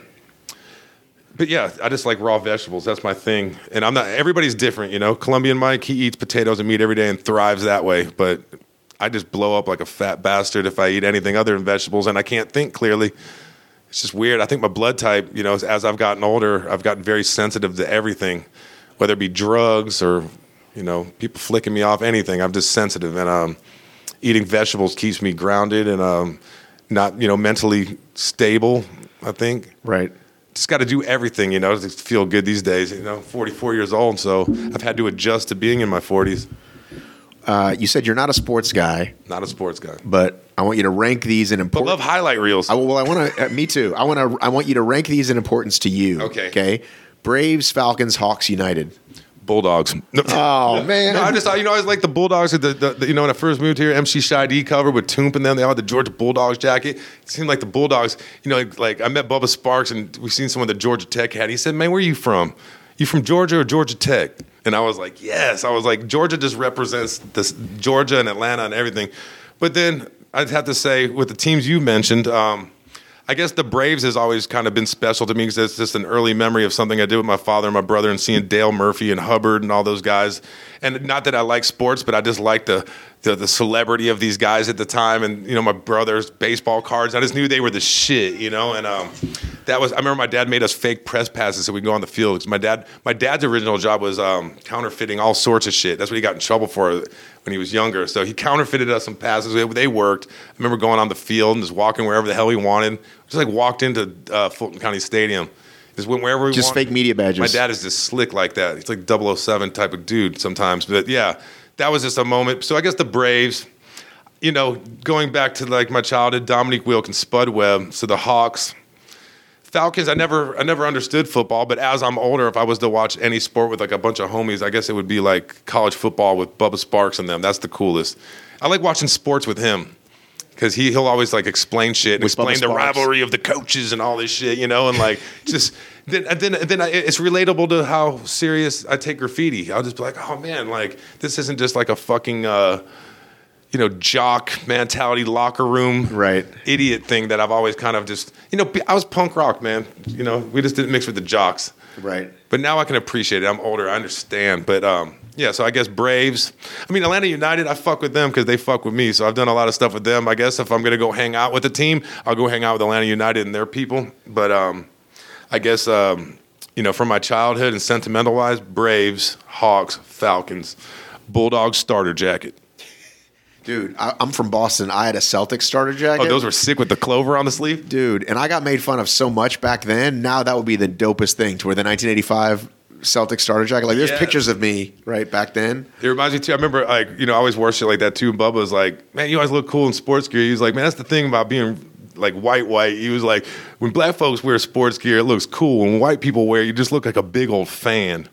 But yeah, I just like raw vegetables. That's my thing. And I'm not, everybody's different, you know. Colombian Mike, he eats potatoes and meat every day and thrives that way. But I just blow up like a fat bastard if I eat anything other than vegetables and I can't think clearly. It's just weird. I think my blood type, you know, as, as I've gotten older, I've gotten very sensitive to everything, whether it be drugs or, you know, people flicking me off, anything. I'm just sensitive. And um, eating vegetables keeps me grounded and um, not, you know, mentally stable, I think. Right. Just got to do everything, you know, to feel good these days. You know, forty-four years old, so I've had to adjust to being in my forties. Uh, you said you're not a sports guy, Not a sports guy, but I want you to rank these in but importance. love highlight reels. I, well, I want to. Uh, me too. I want to. I want you to rank these in importance to you. Okay. Okay. Braves, Falcons, Hawks, United. Bulldogs. Oh man. No, I just you know I was like the Bulldogs. The, the, the, you know when I first moved here, M C Shidey cover with Toomp and them. They all had the Georgia Bulldogs jacket. It seemed like the Bulldogs. You know, like, like I met Bubba Sparks and we seen someone that Georgia Tech had. He said, "Man, where are you from? You from Georgia or Georgia Tech?" And I was like, "Yes." I was like, Georgia just represents this Georgia and Atlanta and everything. But then I'd have to say with the teams you mentioned. Um, I guess the Braves has always kind of been special to me because it's just an early memory of something I did with my father and my brother and seeing Dale Murphy and Hubbard and all those guys. And not that I like sports, but I just like the, the the celebrity of these guys at the time. And, you know, my brother's baseball cards. I just knew they were the shit, you know. And um, that was, I remember my dad made us fake press passes so we could go on the field. 'Cause my dad, my dad's original job was um, counterfeiting all sorts of shit. That's what he got in trouble for when he was younger. So he counterfeited us some passes. They worked. I remember going on the field and just walking wherever the hell we wanted. Just like walked into uh, Fulton County Stadium. Just went wherever we Just wanted. fake media badges. My dad is just slick like that. He's like double oh seven type of dude sometimes. But yeah, that was just a moment. So I guess the Braves, you know, going back to like my childhood, Dominique Wilkins, Spud Webb. So the Hawks. Falcons, I never I never understood football, but as I'm older, if I was to watch any sport with like a bunch of homies, I guess it would be like college football with Bubba Sparks and them. That's the coolest. I like watching sports with him because he, he'll always like explain shit and With explain Bubba the Sparks. rivalry of the coaches and all this shit, you know, and like just then then then I, it's relatable to how serious I take graffiti. I'll just be like, oh man, like this isn't just like a fucking uh, you know, jock mentality, locker room, Right. idiot thing that I've always kind of just, you know, I was punk rock, man. You know, we just didn't mix with the jocks. Right. But now I can appreciate it. I'm older. I understand. But um, yeah, so I guess Braves. I mean, Atlanta United, I fuck with them because they fuck with me. So I've done a lot of stuff with them. I guess if I'm going to go hang out with a team, I'll go hang out with Atlanta United and their people. But um, I guess, um, you know, from my childhood and sentimental-wise, Braves, Hawks, Falcons, Bulldogs starter jacket. Dude, I, I'm from Boston. I had a Celtics starter jacket. Oh, those were sick with the clover on the sleeve? Dude, and I got made fun of so much back then. Now that would be the dopest thing to wear the nineteen eighty-five Celtics starter jacket. Like, there's Yes. pictures of me, right, back then. It reminds me, too, I remember, like, you know, I always wore shit like that, too. And Bubba was like, man, you always look cool in sports gear. He was like, man, that's the thing about being, like, white, white. He was like, when black folks wear sports gear, it looks cool. When white people wear it, you just look like a big old fan.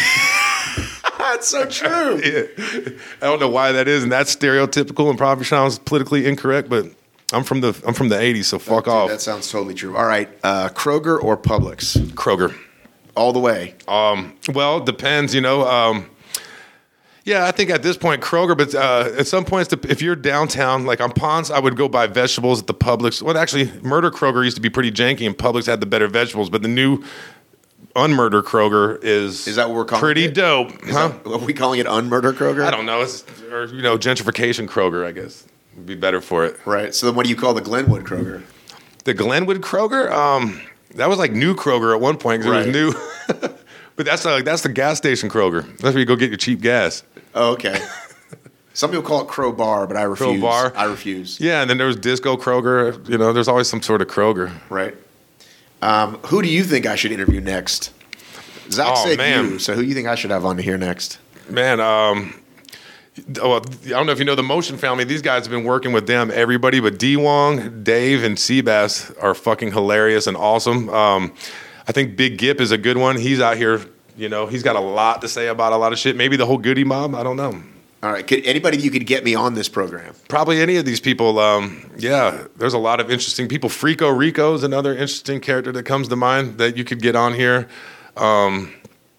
That's so true. Yeah. I don't know why that is, and that's stereotypical and probably sounds politically incorrect, but I'm from the I'm from the eighties, so fuck Dude, off. That sounds totally true. All right, uh, Kroger or Publix? Kroger. All the way. Um, well, depends, you know. Um, yeah, I think at this point Kroger, but uh, at some points, if you're downtown, like on Ponce, I would go buy vegetables at the Publix. Well, actually, Murder Kroger used to be pretty janky, and Publix had the better vegetables, but the new Unmurder Kroger is Is that what we're calling pretty it? dope, Is huh? that- are we calling it Unmurder Kroger? I don't know. It's, or, you know, gentrification Kroger, I guess, would be better for it. Right. So then what do you call the Glenwood Kroger? The Glenwood Kroger, um, that was like new Kroger at one point because Right. it was new. But that's like that's the gas station Kroger. That's where you go get your cheap gas. Oh, okay. Some people call it Crowbar, but I refuse. Crowbar. I refuse. Yeah, and then there was Disco Kroger. You know, there's always some sort of Kroger. Right. Um, who do you think I should interview next? Zach Oh, said man. you, so who do you think I should have on here next? Man, um, well, I don't know if you know the Motion family. These guys have been working with them, everybody, but D Wong, Dave, and Seabass are fucking hilarious and awesome. Um, I think Big Gip is a good one. He's out here, you know, he's got a lot to say about a lot of shit. Maybe the whole Goody Mob. I don't know. All right. Could, anybody you could get me on this program? Probably any of these people. Um, yeah, there's a lot of interesting people. Frico Rico is another interesting character that comes to mind that you could get on here. Um,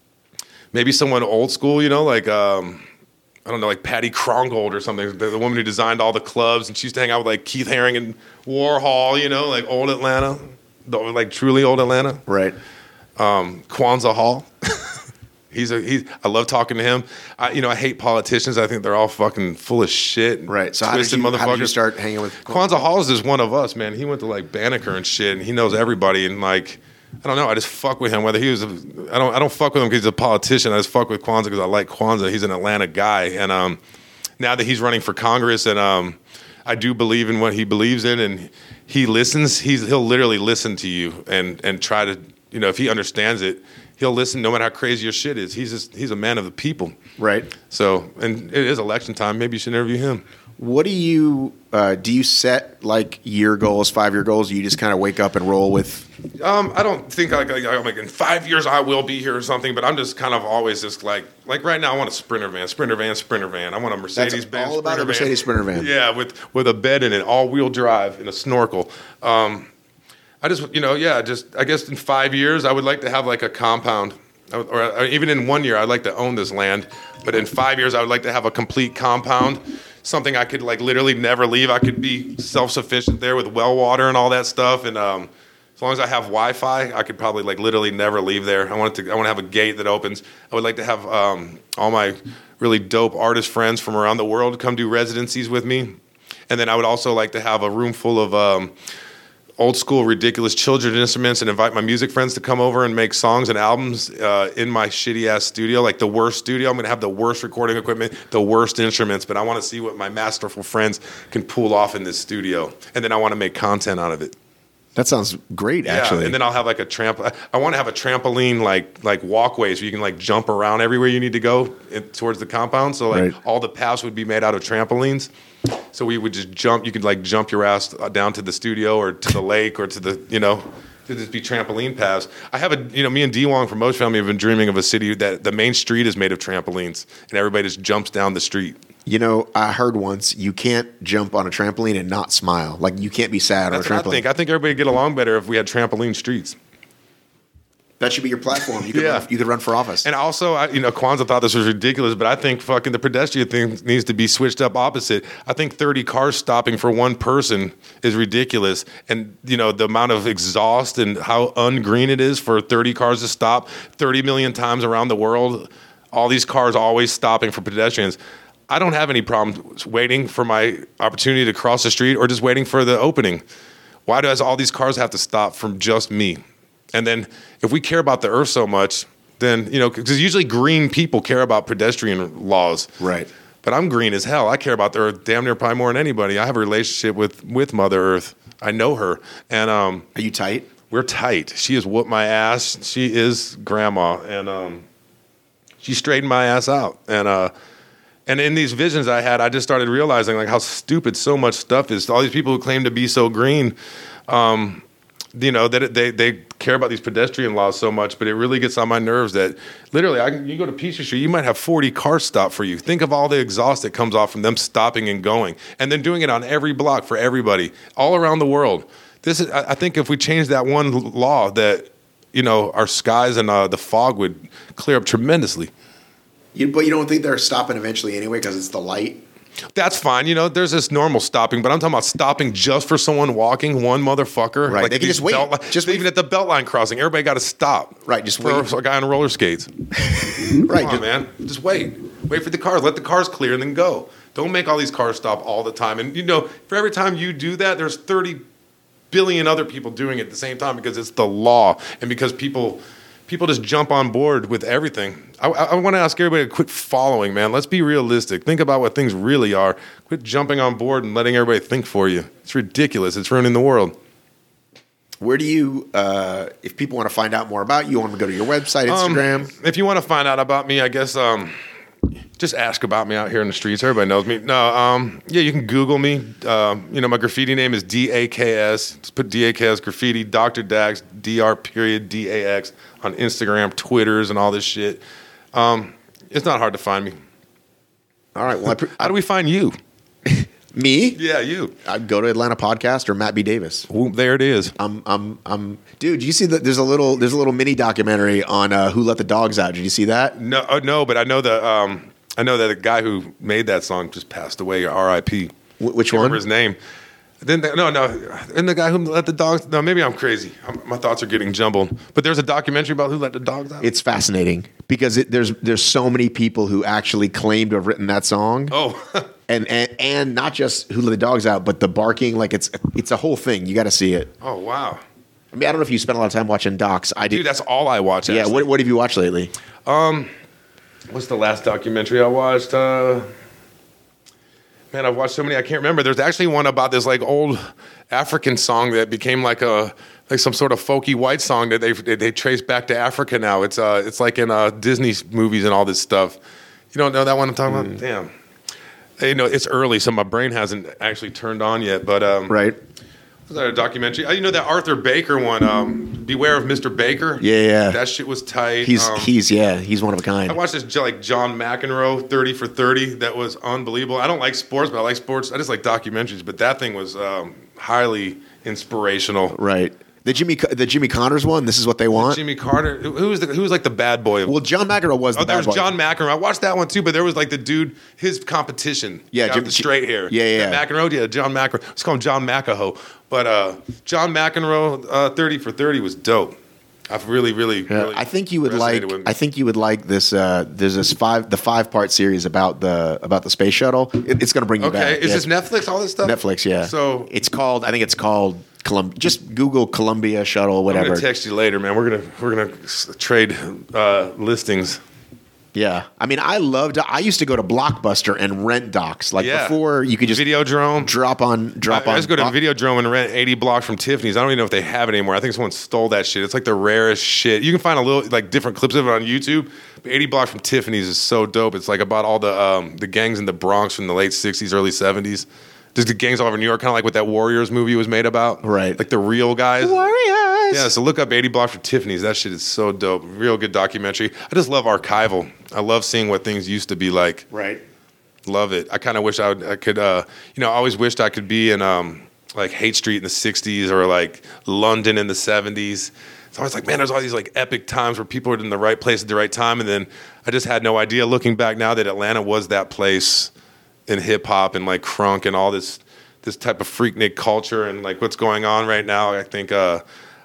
maybe someone old school, you know, like, um, I don't know, like Patty Krongold or something, the, the woman who designed all the clubs, and she used to hang out with like Keith Haring and Warhol, you know, like old Atlanta, the- like truly old Atlanta. Right. Um, Kwanzaa Hall. he's a he's. I love talking to him. I, you know, I hate politicians. I think they're all fucking full of shit. Right. So how did, twisted you, how did you motherfuckers. start hanging with Kwanzaa Hall is just one of us, man. He went to like Banneker and shit, and he knows everybody. And like, I don't know, I just fuck with him. Whether he was, a, I don't, I don't fuck with him because he's a politician. I just fuck with Kwanzaa because I like Kwanzaa. He's an Atlanta guy, and um, now that he's running for Congress, and um, I do believe in what he believes in, and he listens. He's he'll literally listen to you and and try to, you know, if he understands it, he'll listen no matter how crazy your shit is. He's just, he's a man of the people. Right. So, and it is election time. Maybe you should interview him. What do you uh, do? You set like year goals, five year goals? Or you just kind of wake up and roll with? Um, I don't think like, like I'm like in five years I will be here or something, but I'm just kind of always just like like right now I want a Sprinter van, Sprinter van, Sprinter van. I want a Mercedes Benz. all about a Mercedes Sprinter van. Yeah, with with a bed in it, all wheel drive, and a snorkel. Um, I just you know yeah, just I guess in five years I would like to have like a compound, or, or even in one year I'd like to own this land, but in five years I would like to have a complete compound. Something I could like literally never leave. I could be self-sufficient there with well water and all that stuff. And um, as long as I have Wi-Fi, I could probably like literally never leave there. I want it to. I want to have a gate that opens. I would like to have um, all my really dope artist friends from around the world come do residencies with me. And then I would also like to have a room full of um, old school ridiculous children's instruments and invite my music friends to come over and make songs and albums uh, in my shitty ass studio, like the worst studio. I'm gonna have the worst recording equipment, the worst instruments, but I want to see what my masterful friends can pull off in this studio, and then I want to make content out of it. That sounds great, actually. Yeah, and then I'll have like a tramp. I want to have a trampoline, like like walkways where you can like jump around everywhere you need to go in, towards the compound. So like Right. all the paths would be made out of trampolines. So we would just jump. You could like jump your ass down to the studio or to the lake or to the you know to just be trampoline paths. I have a you know me and D Wong from Motion Family have been dreaming of a city that the main street is made of trampolines and everybody just jumps down the street. You know, I heard once you can't jump on a trampoline and not smile. Like you can't be sad That's on a what trampoline. I think. I think everybody would get along better if we had trampoline streets. That should be your platform. You could Yeah. run, you could run for office. And also, I, you know, Kwanzaa thought this was ridiculous, but I think fucking the pedestrian thing needs to be switched up opposite. I think thirty cars stopping for one person is ridiculous. And, you know, the amount of exhaust and how ungreen it is for thirty cars to stop thirty million times around the world. all these cars always stopping for pedestrians. I don't have any problem waiting for my opportunity to cross the street or just waiting for the opening. Why does all these cars have to stop from just me? And then if we care about the earth so much, then, you know, because usually green people care about pedestrian laws. Right. But I'm green as hell. I care about the earth damn near probably more than anybody. I have a relationship with, with Mother Earth. I know her. And um, are you tight? We're tight. She has whooped my ass. She is grandma. And um, she straightened my ass out. And uh, and in these visions I had, I just started realizing like how stupid so much stuff is. All these people who claim to be so green, um, you know, that it, they they care about these pedestrian laws so much, but it really gets on my nerves that literally, I can, you go to Peachtree Street, you might have forty cars stop for you. Think of all the exhaust that comes off from them stopping and going, and then doing it on every block for everybody, all around the world. This is, I think, if we change that one law, that you know, our skies and uh, the fog would clear up tremendously. You, but you don't think they're stopping eventually anyway because it's the light? That's fine. You know, there's this normal stopping, but I'm talking about stopping just for someone walking, one motherfucker. Right. Like they can just wait. Li- just even wait. at the Beltline crossing, everybody got to stop. Right. Just for wait. a guy on roller skates. Right. Come on, just, man. Just wait. Wait for the cars. Let the cars clear and then go. Don't make all these cars stop all the time. And, you know, for every time you do that, there's thirty billion other people doing it at the same time because it's the law and because people... People just jump on board with everything. I, I, I want to ask everybody to quit following, man. Let's be realistic. Think about what things really are. Quit jumping on board and letting everybody think for you. It's ridiculous. It's ruining the world. Where do you, uh, if people want to find out more about you, you want to go to your website, Instagram? Um, if you want to find out about me, I guess um, just ask about me out here in the streets. Everybody knows me. No, um, yeah, you can Google me. Um, you know, my graffiti name is D A K S. Just put D A K S graffiti, Doctor Dax, D R period D A X on Instagram, Twitters, and all this shit. Um, it's not hard to find me. All right. Well, I pre- How do we find you? Me? Yeah, you. I'd go to Atlanta Podcast or Matt B. Davis. Well, there it is. I'm, I'm, I'm, dude. You see that? There's a little, there's a little mini documentary on uh, Who Let the Dogs Out. Did you see that? No, uh, no, but I know the, um, I know that the guy who made that song just passed away. R I P. Wh- which Can't one? remember his name. Then the, no, no, and the guy who let the dogs. No, maybe I'm crazy. I'm, my thoughts are getting jumbled. But there's a documentary about who let the dogs out. It's fascinating because it, there's there's so many people who actually claim to have written that song. Oh, and, and and not just Who Let the Dogs Out, but the barking. Like it's it's a whole thing. You got to see it. oh, wow, I mean, I don't know if you spent a lot of time watching docs. I dude, did. that's all I watch. Yeah. actually. What what have you watched lately? What's the last documentary I watched? Uh, man, I've watched so many I can't remember. There's actually one about this like old African song that became like a like some sort of folky white song that they they, they trace back to Africa now. It's uh it's like in uh, Disney movies and all this stuff. You don't know that one I'm talking Mm. about? Damn. You know, it's early, so my brain hasn't actually turned on yet. But um, Right. was that a documentary? Oh, you know that Arthur Baker one? Um, Beware of Mister Baker. Yeah, yeah. That shit was tight. He's um, he's yeah. He's one of a kind. I watched this like John McEnroe thirty for thirty. That was unbelievable. I don't like sports, but I like sports. I just like documentaries. But that thing was um, highly inspirational. Right. The Jimmy the Jimmy Connors one. This is what they want. Jimmy Carter. Who who was the who was like the bad boy? Of, Well, John McEnroe was the oh, there bad was boy. John McEnroe. I watched that one too. But there was like the dude, his competition. Yeah, got Jim- the straight hair. yeah, yeah, That McEnroe. Yeah, John McEnroe. Let's call him John McEnroe. But uh, John McEnroe, uh, thirty for thirty was dope. I've really, really, Yeah, really I think you would resonated like. with me. I think you would like this. Uh, there's this five the five part series about the about the space shuttle. It, it's going to bring you Okay, back. is Yeah. this Netflix? All this stuff? Netflix? Yeah. So it's called. I think it's called Colum- Just Google Columbia Shuttle, I'm whatever. gonna text you later, man. We're gonna we're gonna s- trade uh, listings. Yeah. I mean, I loved. I used to go to Blockbuster and rent docs. Like Yeah. before, you could just Videodrome. drop on drop I, on. I just go to Block- Videodrome and rent eighty blocks from Tiffany's. I don't even know if they have it anymore. I think someone stole that shit. It's like the rarest shit. You can find a little like different clips of it on YouTube. But eighty blocks from Tiffany's is so dope. It's like about all the um, the gangs in the Bronx from the late sixties, early seventies. Just the gangs all over New York, kind of like what that Warriors movie was made about. Right. Like the real guys. Warriors. Yeah, so look up eighty blocks from Tiffany's. That shit is so dope. Real good documentary. I just love archival. I love seeing what things used to be like. Right. Love it. I kind of wish I, would, I could, uh, you know, I always wished I could be in um, like Haight Street in the sixties or like London in the seventies. It's always like, man, there's all these like epic times where people are in the right place at the right time. And then I just had no idea looking back now that Atlanta was that place in hip hop and like crunk and all this this type of freaknik culture and like what's going on right now. I think uh,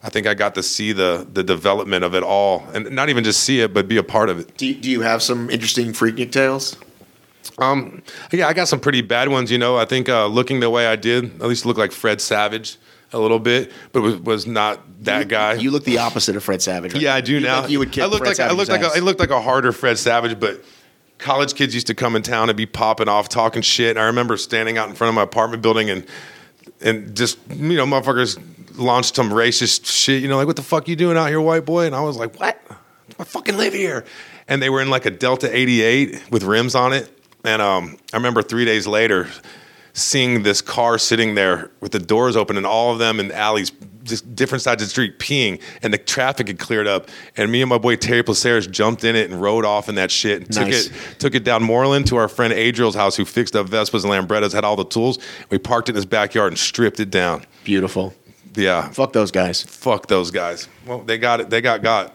I think I got to see the the development of it all, and not even just see it, but be a part of it. Do you, do you have some interesting Freaknik tales? Um, yeah, I got some pretty bad ones. You know, I think uh, looking the way I did, at least look like Fred Savage a little bit, but was, was not that you, guy. You look the opposite of Fred Savage. Right? Yeah, I do you now. Like you would kick I looked Fred like I looked like Savage's a, I ass. looked like a harder Fred Savage, but college kids used to come in town and be popping off, talking shit. And I remember standing out in front of my apartment building and and just you know motherfuckers launched some racist shit. You know, like what the fuck you doing out here, white boy? And I was like, what? I fucking live here. And they were in like a Delta eighty-eight with rims on it. And um, I remember three days later seeing this car sitting there with the doors open and all of them in alleys, just different sides of the street peeing, and the traffic had cleared up. And me and my boy Terry Placeres jumped in it and rode off in that shit. And Nice. Took it took it down Moreland to our friend Adriel's house who fixed up Vespas and Lambrettas, had all the tools. We parked it in his backyard and stripped it down. Beautiful. Yeah. Fuck those guys. Fuck those guys. Well, they got it. They got got.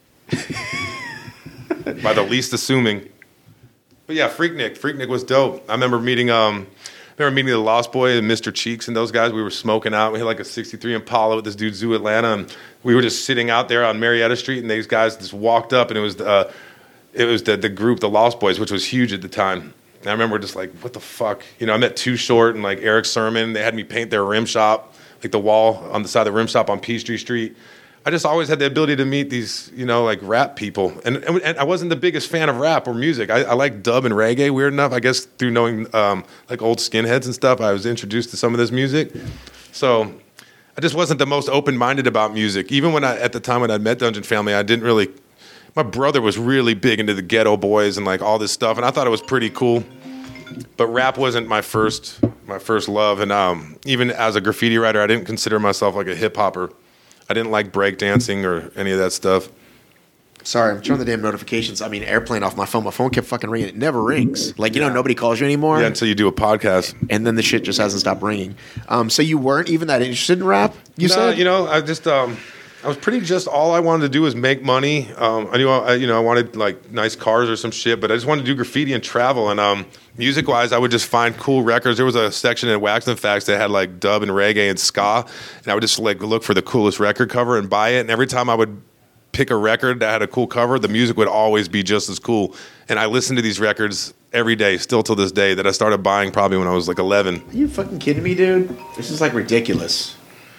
By the least assuming. But yeah, Freaknik. Freaknik was dope. I remember meeting um I remember meeting the Lost Boy and Mister Cheeks and those guys. We were smoking out. We had like a sixty-three Impala with this dude Zoo Atlanta, and we were just sitting out there on Marietta Street, and these guys just walked up, and it was uh it was the the group, the Lost Boys, which was huge at the time. And I remember just like, what the fuck? You know, I met Too Short and like Eric Sermon. They had me paint their rim shop, like the wall on the side of the rim shop on Peachtree Street. I just always had the ability to meet these, you know, like rap people. And and, and I wasn't the biggest fan of rap or music. I, I like dub and reggae, weird enough. I guess through knowing um, like old skinheads and stuff, I was introduced to some of this music. So I just wasn't the most open-minded about music. Even when I, at the time when I met Dungeon Family, I didn't really, my brother was really big into the Ghetto Boys and like all this stuff. And I thought it was pretty cool. But rap wasn't my first, my first love. And um, even as a graffiti writer, I didn't consider myself like a hip-hopper. I didn't like breakdancing or any of that stuff. Sorry, I'm turning the damn notifications. I mean, airplane off my phone. My phone kept fucking ringing. It never rings. Like, you know, nobody calls you anymore. Yeah, until you do a podcast. And then the shit just hasn't stopped ringing. Um, so you weren't even that interested in rap, you no, said? You know, I just, um, I was pretty just, all I wanted to do was make money. Um, I knew, I, you know, I wanted like nice cars or some shit, but I just wanted to do graffiti and travel. And um, music-wise, I would just find cool records. There was a section in Wax and Facts that had like dub and reggae and ska, and I would just like look for the coolest record cover and buy it. And every time I would pick a record that had a cool cover, the music would always be just as cool. And I listened to these records every day, still to this day, that I started buying probably when I was like eleven. Are you fucking kidding me, dude? This is like ridiculous.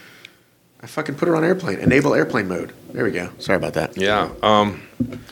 I fucking put it on airplane. Enable airplane mode. There we go. Sorry about that. Yeah. Um,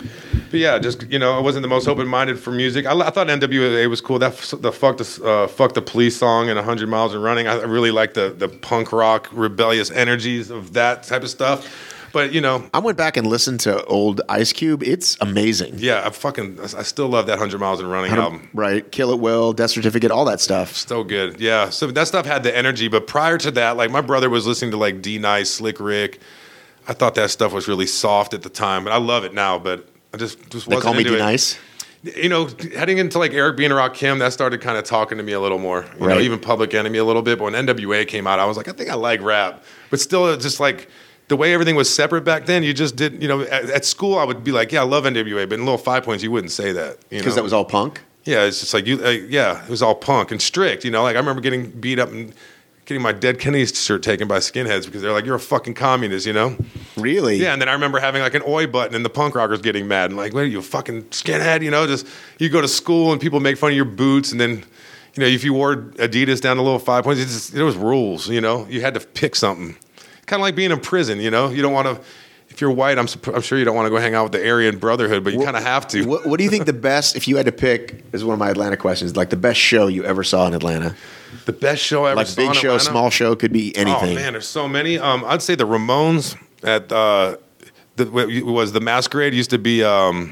but yeah, just, you know, I wasn't the most open-minded for music. I, I thought N W A was cool. That the fuck the uh, fuck the police song and one hundred miles and running. I really like the the punk rock rebellious energies of that type of stuff. But you know, I went back and listened to old Ice Cube. It's amazing. Yeah, I fucking I still love that one hundred miles and running album. Right, Kill It Will, Death Certificate, all that stuff. So good. Yeah, so that stuff had the energy. But prior to that, like my brother was listening to like D Nice, Slick Rick. I thought that stuff was really soft at the time, but I love it now. But I just just They wasn't call me into D it. Nice. You know, heading into like Eric B and Rakim, that started kind of talking to me a little more. You Right. know, even Public Enemy a little bit. But when N W A came out, I was like, I think I like rap. But still, it's just like the way everything was separate back then, you just didn't, you know, at, at school I would be like, yeah, I love N W A, but in Little Five Points, you wouldn't say that. Because that was all punk? Yeah, it's just like, you. Uh, yeah, it was all punk and strict, you know. Like I remember getting beat up and getting my Dead Kennedys shirt taken by skinheads because they're like, you're a fucking communist, you know? Really? Yeah, and then I remember having like an oi button and the punk rockers getting mad and like, what are you, a fucking skinhead? You know, just you go to school and people make fun of your boots and then, you know, if you wore Adidas down to Little Five Points, it just, there was rules, you know? You had to pick something. Kind of like being in prison, you know? You don't want to, if you're white, I'm, I'm sure you don't want to go hang out with the Aryan Brotherhood, but you kind of have to. What, what do you think the best, if you had to pick, is one of my Atlanta questions, like the best show you ever saw in Atlanta? The best show I ever Like saw big in show, Atlanta? small show, could be anything. Oh man, there's so many. Um, I'd say the Ramones at uh, the it was the Masquerade used to be. Um,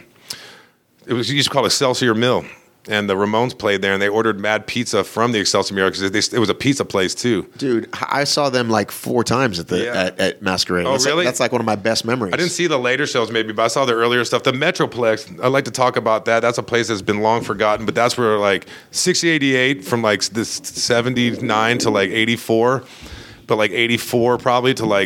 it was used to call Excelsior Mill, and the Ramones played there, and they ordered mad pizza from the Excelsior Mill because it was a pizza place too. Dude, I saw them like four times at the Yeah. at, at Masquerade. Oh, that's really? Like, that's like one of my best memories. I didn't see the later shows maybe, but I saw the earlier stuff. The Metroplex, I'd like to talk about that. That's a place that's been long forgotten, but that's where like sixty eighty-eight from like this seventy-nine to like eighty-four, but like eighty-four probably to like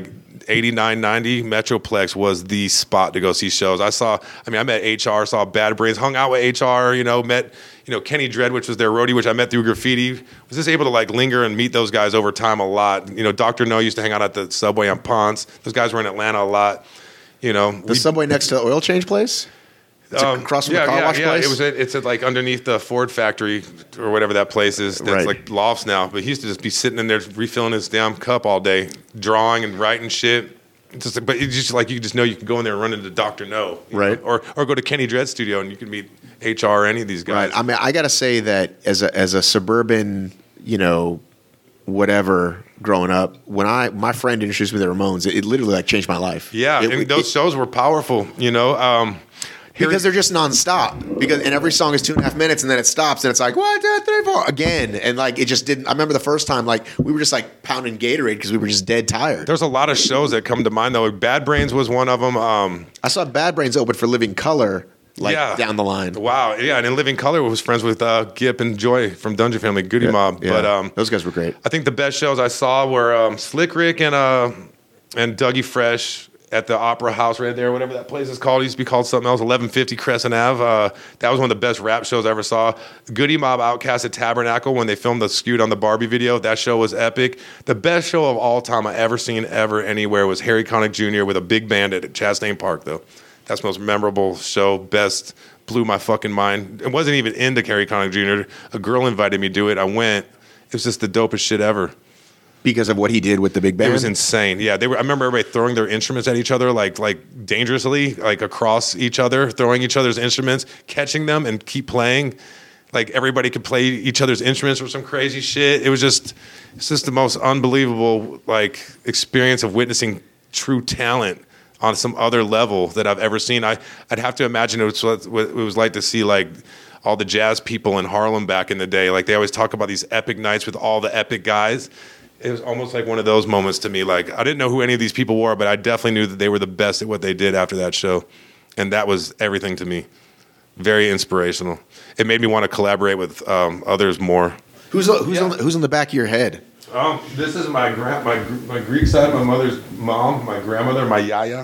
eighty-nine, ninety, Metroplex was the spot to go see shows. I saw, I mean, I met H R, saw Bad Brains, hung out with H R, you know, met, you know, Kenny Dread, which was their roadie, which I met through graffiti. Was just able to like linger and meet those guys over time a lot. You know, Doctor No used to hang out at the Subway on Ponce. Those guys were in Atlanta a lot. You know, the we, Subway next to the oil change place? It's um, across from yeah, the car yeah, wash yeah. place? It was, it's like underneath the Ford factory or whatever that place is. That's right. like lofts now. But he used to just be sitting in there refilling his damn cup all day, drawing and writing shit. It's just, but it's just like you just know you can go in there and run into Doctor No. Right. Know? Or or go to Kenny Dread Studio and you can meet H R or any of these guys. Right. I mean, I got to say that as a as a suburban, you know, whatever growing up, when I my friend introduced me to the Ramones, it, it literally like changed my life. Yeah, it, and it, those it, shows were powerful, you know. Um, Because they're just nonstop. Because and every song is two and a half minutes, and then it stops, and it's like one, two, three, four again, and like it just didn't. I remember the first time, like we were just like pounding Gatorade because we were just dead tired. There's a lot of shows that come to mind though. Bad Brains was one of them. Um, I saw Bad Brains open for Living Color, like yeah. down the line. Wow, yeah, and in Living Color was friends with uh, Gip and Joy from Dungeon Family, Goody yeah, Mob. yeah. But um, those guys were great. I think the best shows I saw were um, Slick Rick and uh, and Dougie Fresh at the Opera House right there, whatever that place is called. It used to be called something else, eleven fifty Crescent Ave. Uh, that was one of the best rap shows I ever saw. Goody Mob Outcast at Tabernacle when they filmed the Skewed on the Barbie video. That show was epic. The best show of all time I ever seen ever anywhere was Harry Connick Junior with a big band at Chastain Park, though. That's the most memorable show, best, blew my fucking mind. It wasn't even into Harry Connick Junior A girl invited me to do it. I went. It was just the dopest shit ever. Because of what he did with the big band? It was insane. Yeah, they were. I remember everybody throwing their instruments at each other, like like dangerously, like across each other, throwing each other's instruments, catching them, and keep playing. Like everybody could play each other's instruments or some crazy shit. It was just, it's just the most unbelievable like experience of witnessing true talent on some other level that I've ever seen. I I'd have to imagine it was what it was like to see like all the jazz people in Harlem back in the day. Like they always talk about these epic nights with all the epic guys. It was almost like one of those moments to me. Like I didn't know who any of these people were, but I definitely knew that they were the best at what they did after that show, and that was everything to me. Very inspirational. It made me want to collaborate with um, others more. Who's who's yeah. on the, who's on the back of your head? Um, this is my gra- my my Greek side, my mother's mom, my grandmother, my yaya.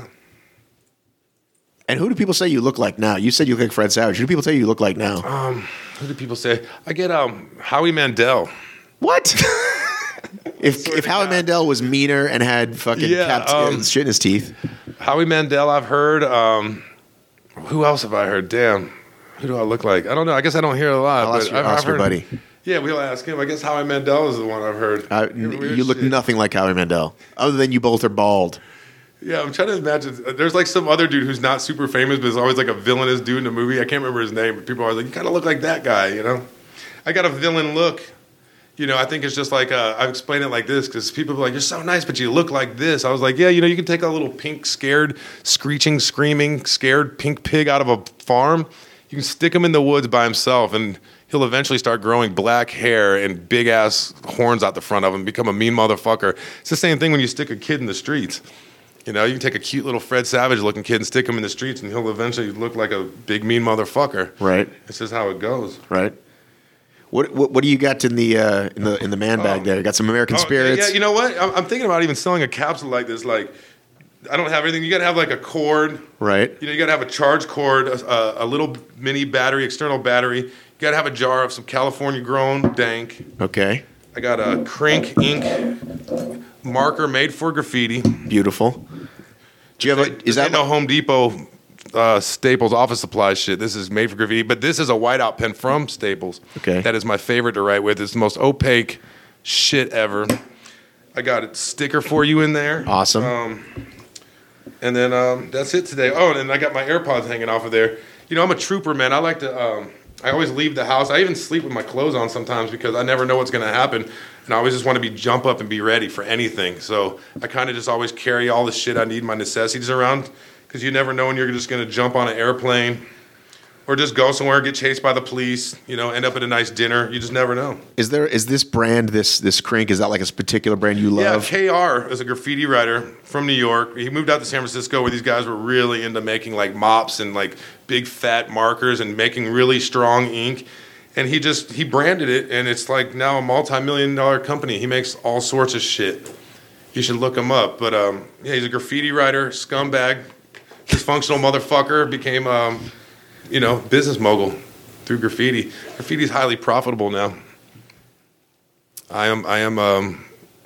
And who do people say you look like now? You said you look like Fred Savage. Who do people say you look like now? Um, who do people say? I get um Howie Mandel. What? If if Howie Mandel was meaner and had fucking yeah, capped um, shit in his teeth. Howie Mandel, I've heard. Um, who else have I heard? Damn, who do I look like? I don't know. I guess I don't hear a lot. I'll but ask your, I've, ask I've your heard, buddy. Yeah, we'll ask him. I guess Howie Mandel is the one I've heard. Uh, you look shit. Nothing like Howie Mandel, other than you both are bald. Yeah, I'm trying to imagine. There's like some other dude who's not super famous, but is always like a villainous dude in a movie. I can't remember his name, but people are always like, you kind of look like that guy, you know? I got a villain look. You know, I think it's just like, uh, I've explained it like this because people are like, you're so nice, but you look like this. I was like, yeah, you know, you can take a little pink, scared, screeching, screaming, scared pink pig out of a farm. You can stick him in the woods by himself, and he'll eventually start growing black hair and big-ass horns out the front of him, become a mean motherfucker. It's the same thing when you stick a kid in the streets. You know, you can take a cute little Fred Savage-looking kid and stick him in the streets, and he'll eventually look like a big, mean motherfucker. Right. It's just how it goes. Right. What what, what do you got in the uh, in the in the man bag oh. there? You got some American oh, Spirits. Yeah, you know what? I'm, I'm thinking about even selling a capsule like this. Like, I don't have everything. You got to have like a cord. Right. You know, you got to have a charge cord, a, a little mini battery, external battery. You got to have a jar of some California grown dank. Okay. I got a Crank ink marker made for graffiti. Beautiful. Do you have a? Is that no Home Depot? Uh, Staples office supply shit. This is made for graffiti, but this is a whiteout pen from Staples. Okay. That is my favorite to write with. It's the most opaque shit ever. I got a sticker for you in there. Awesome. Um, and then um, that's it today. Oh, and then I got my AirPods hanging off of there. You know, I'm a trooper, man. I like to, um, I always leave the house. I even sleep with my clothes on sometimes because I never know what's going to happen. And I always just want to be jump up and be ready for anything. So I kind of just always carry all the shit I need, my necessities around. Because you never know when you're just going to jump on an airplane or just go somewhere, get chased by the police, you know, end up at a nice dinner. You just never know. Is there is this brand, this this Crink, is that like a particular brand you love? Yeah, K R is a graffiti writer from New York. He moved out to San Francisco where these guys were really into making like mops and like big fat markers and making really strong ink. And he just, he branded it, and it's like now a multi-million dollar company. He makes all sorts of shit. You should look him up. But um, yeah, he's a graffiti writer, scumbag, dysfunctional motherfucker. Became, um, you know, business mogul through graffiti. Graffiti is highly profitable now. I am, I am, um,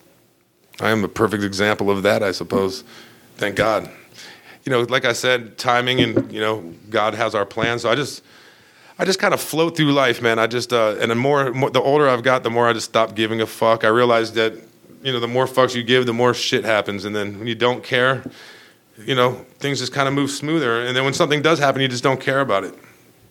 I am a perfect example of that, I suppose. Thank God. You know, like I said, timing and you know, God has our plans. So I just, I just kind of float through life, man. I just, uh, and the more, more, the older I've got, the more I just stop giving a fuck. I realized that. You know, the more fucks you give, the more shit happens. And then when you don't care, you know, things just kind of move smoother. And then when something does happen, you just don't care about it.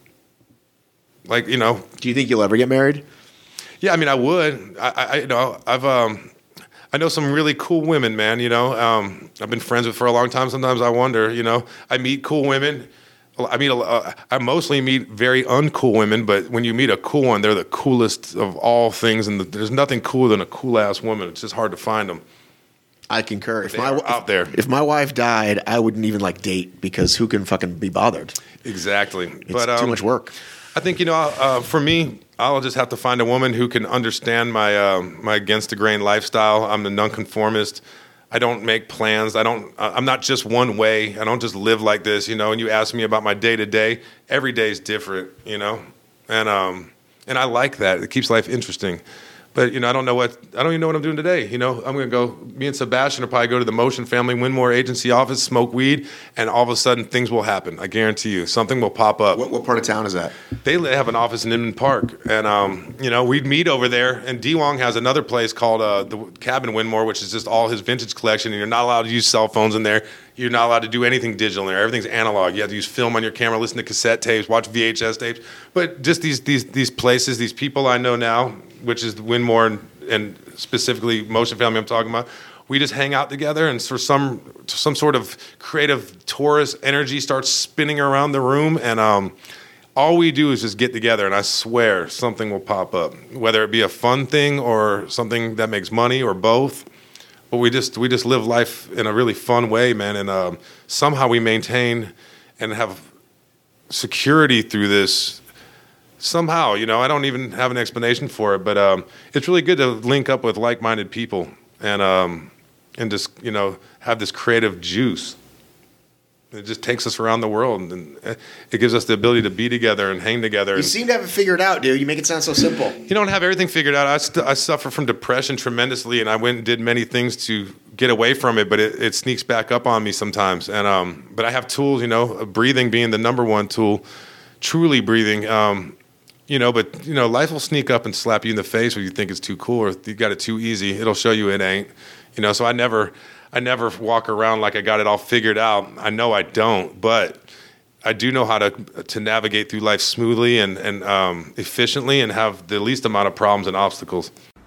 Like, you know. Do you think you'll ever get married? Yeah, I mean, I would. I, I you know, I've, um, I know some really cool women, man, you know. Um, I've been friends with for a long time. Sometimes I wonder, you know, I meet cool women. I meet, uh, I mostly meet very uncool women, but when you meet a cool one, they're the coolest of all things, and the, there's nothing cooler than a cool ass woman. It's just hard to find them. I concur. If They my are out there. if my wife died, I wouldn't even like date because who can fucking be bothered? Exactly, It's but um, too much work. I think you know, uh, for me, I'll just have to find a woman who can understand my uh, my against the grain lifestyle. I'm a nonconformist. I don't make plans. I don't. I'm not just one way. I don't just live like this, you know. And you ask me about my day to day. Every day is different, you know. And um, and I like that. It keeps life interesting. But you know, I don't know what I don't even know what I'm doing today. You know, I'm gonna go. Me and Sebastian will probably go to the Motion Family Winmore Agency office, smoke weed, and all of a sudden things will happen. I guarantee you, something will pop up. What, what part of town is that? They have an office in Inman Park, and um, you know, we'd meet over there. And D Wong has another place called uh, the Cabin Winmore, which is just all his vintage collection. And you're not allowed to use cell phones in there. You're not allowed to do anything digital in there. Everything's analog. You have to use film on your camera, listen to cassette tapes, watch V H S tapes. But just these these these places, these people I know now, which is Winmore and, and specifically Motion Family I'm talking about. We just hang out together, and for some some sort of creative Taurus energy starts spinning around the room, and um, all we do is just get together, and I swear something will pop up, whether it be a fun thing or something that makes money or both. But we just we just live life in a really fun way, man, and um, somehow we maintain and have security through this. Somehow, you know, I don't even have an explanation for it, but um, it's really good to link up with like-minded people and um, and just, you know, have this creative juice. It just takes us around the world, and it gives us the ability to be together and hang together. You and, seem to have it figured out, dude. You make it sound so simple. You don't have everything figured out. I, st- I suffer from depression tremendously, and I went and did many things to get away from it, but it, it sneaks back up on me sometimes. And um, but I have tools, you know, breathing being the number one tool, truly breathing. Um, You know, but, you know, life will sneak up and slap you in the face when you think it's too cool or you got it too easy. It'll show you it ain't. You know, so I never I never walk around like I got it all figured out. I know I don't, but I do know how to to navigate through life smoothly and, and um, efficiently and have the least amount of problems and obstacles.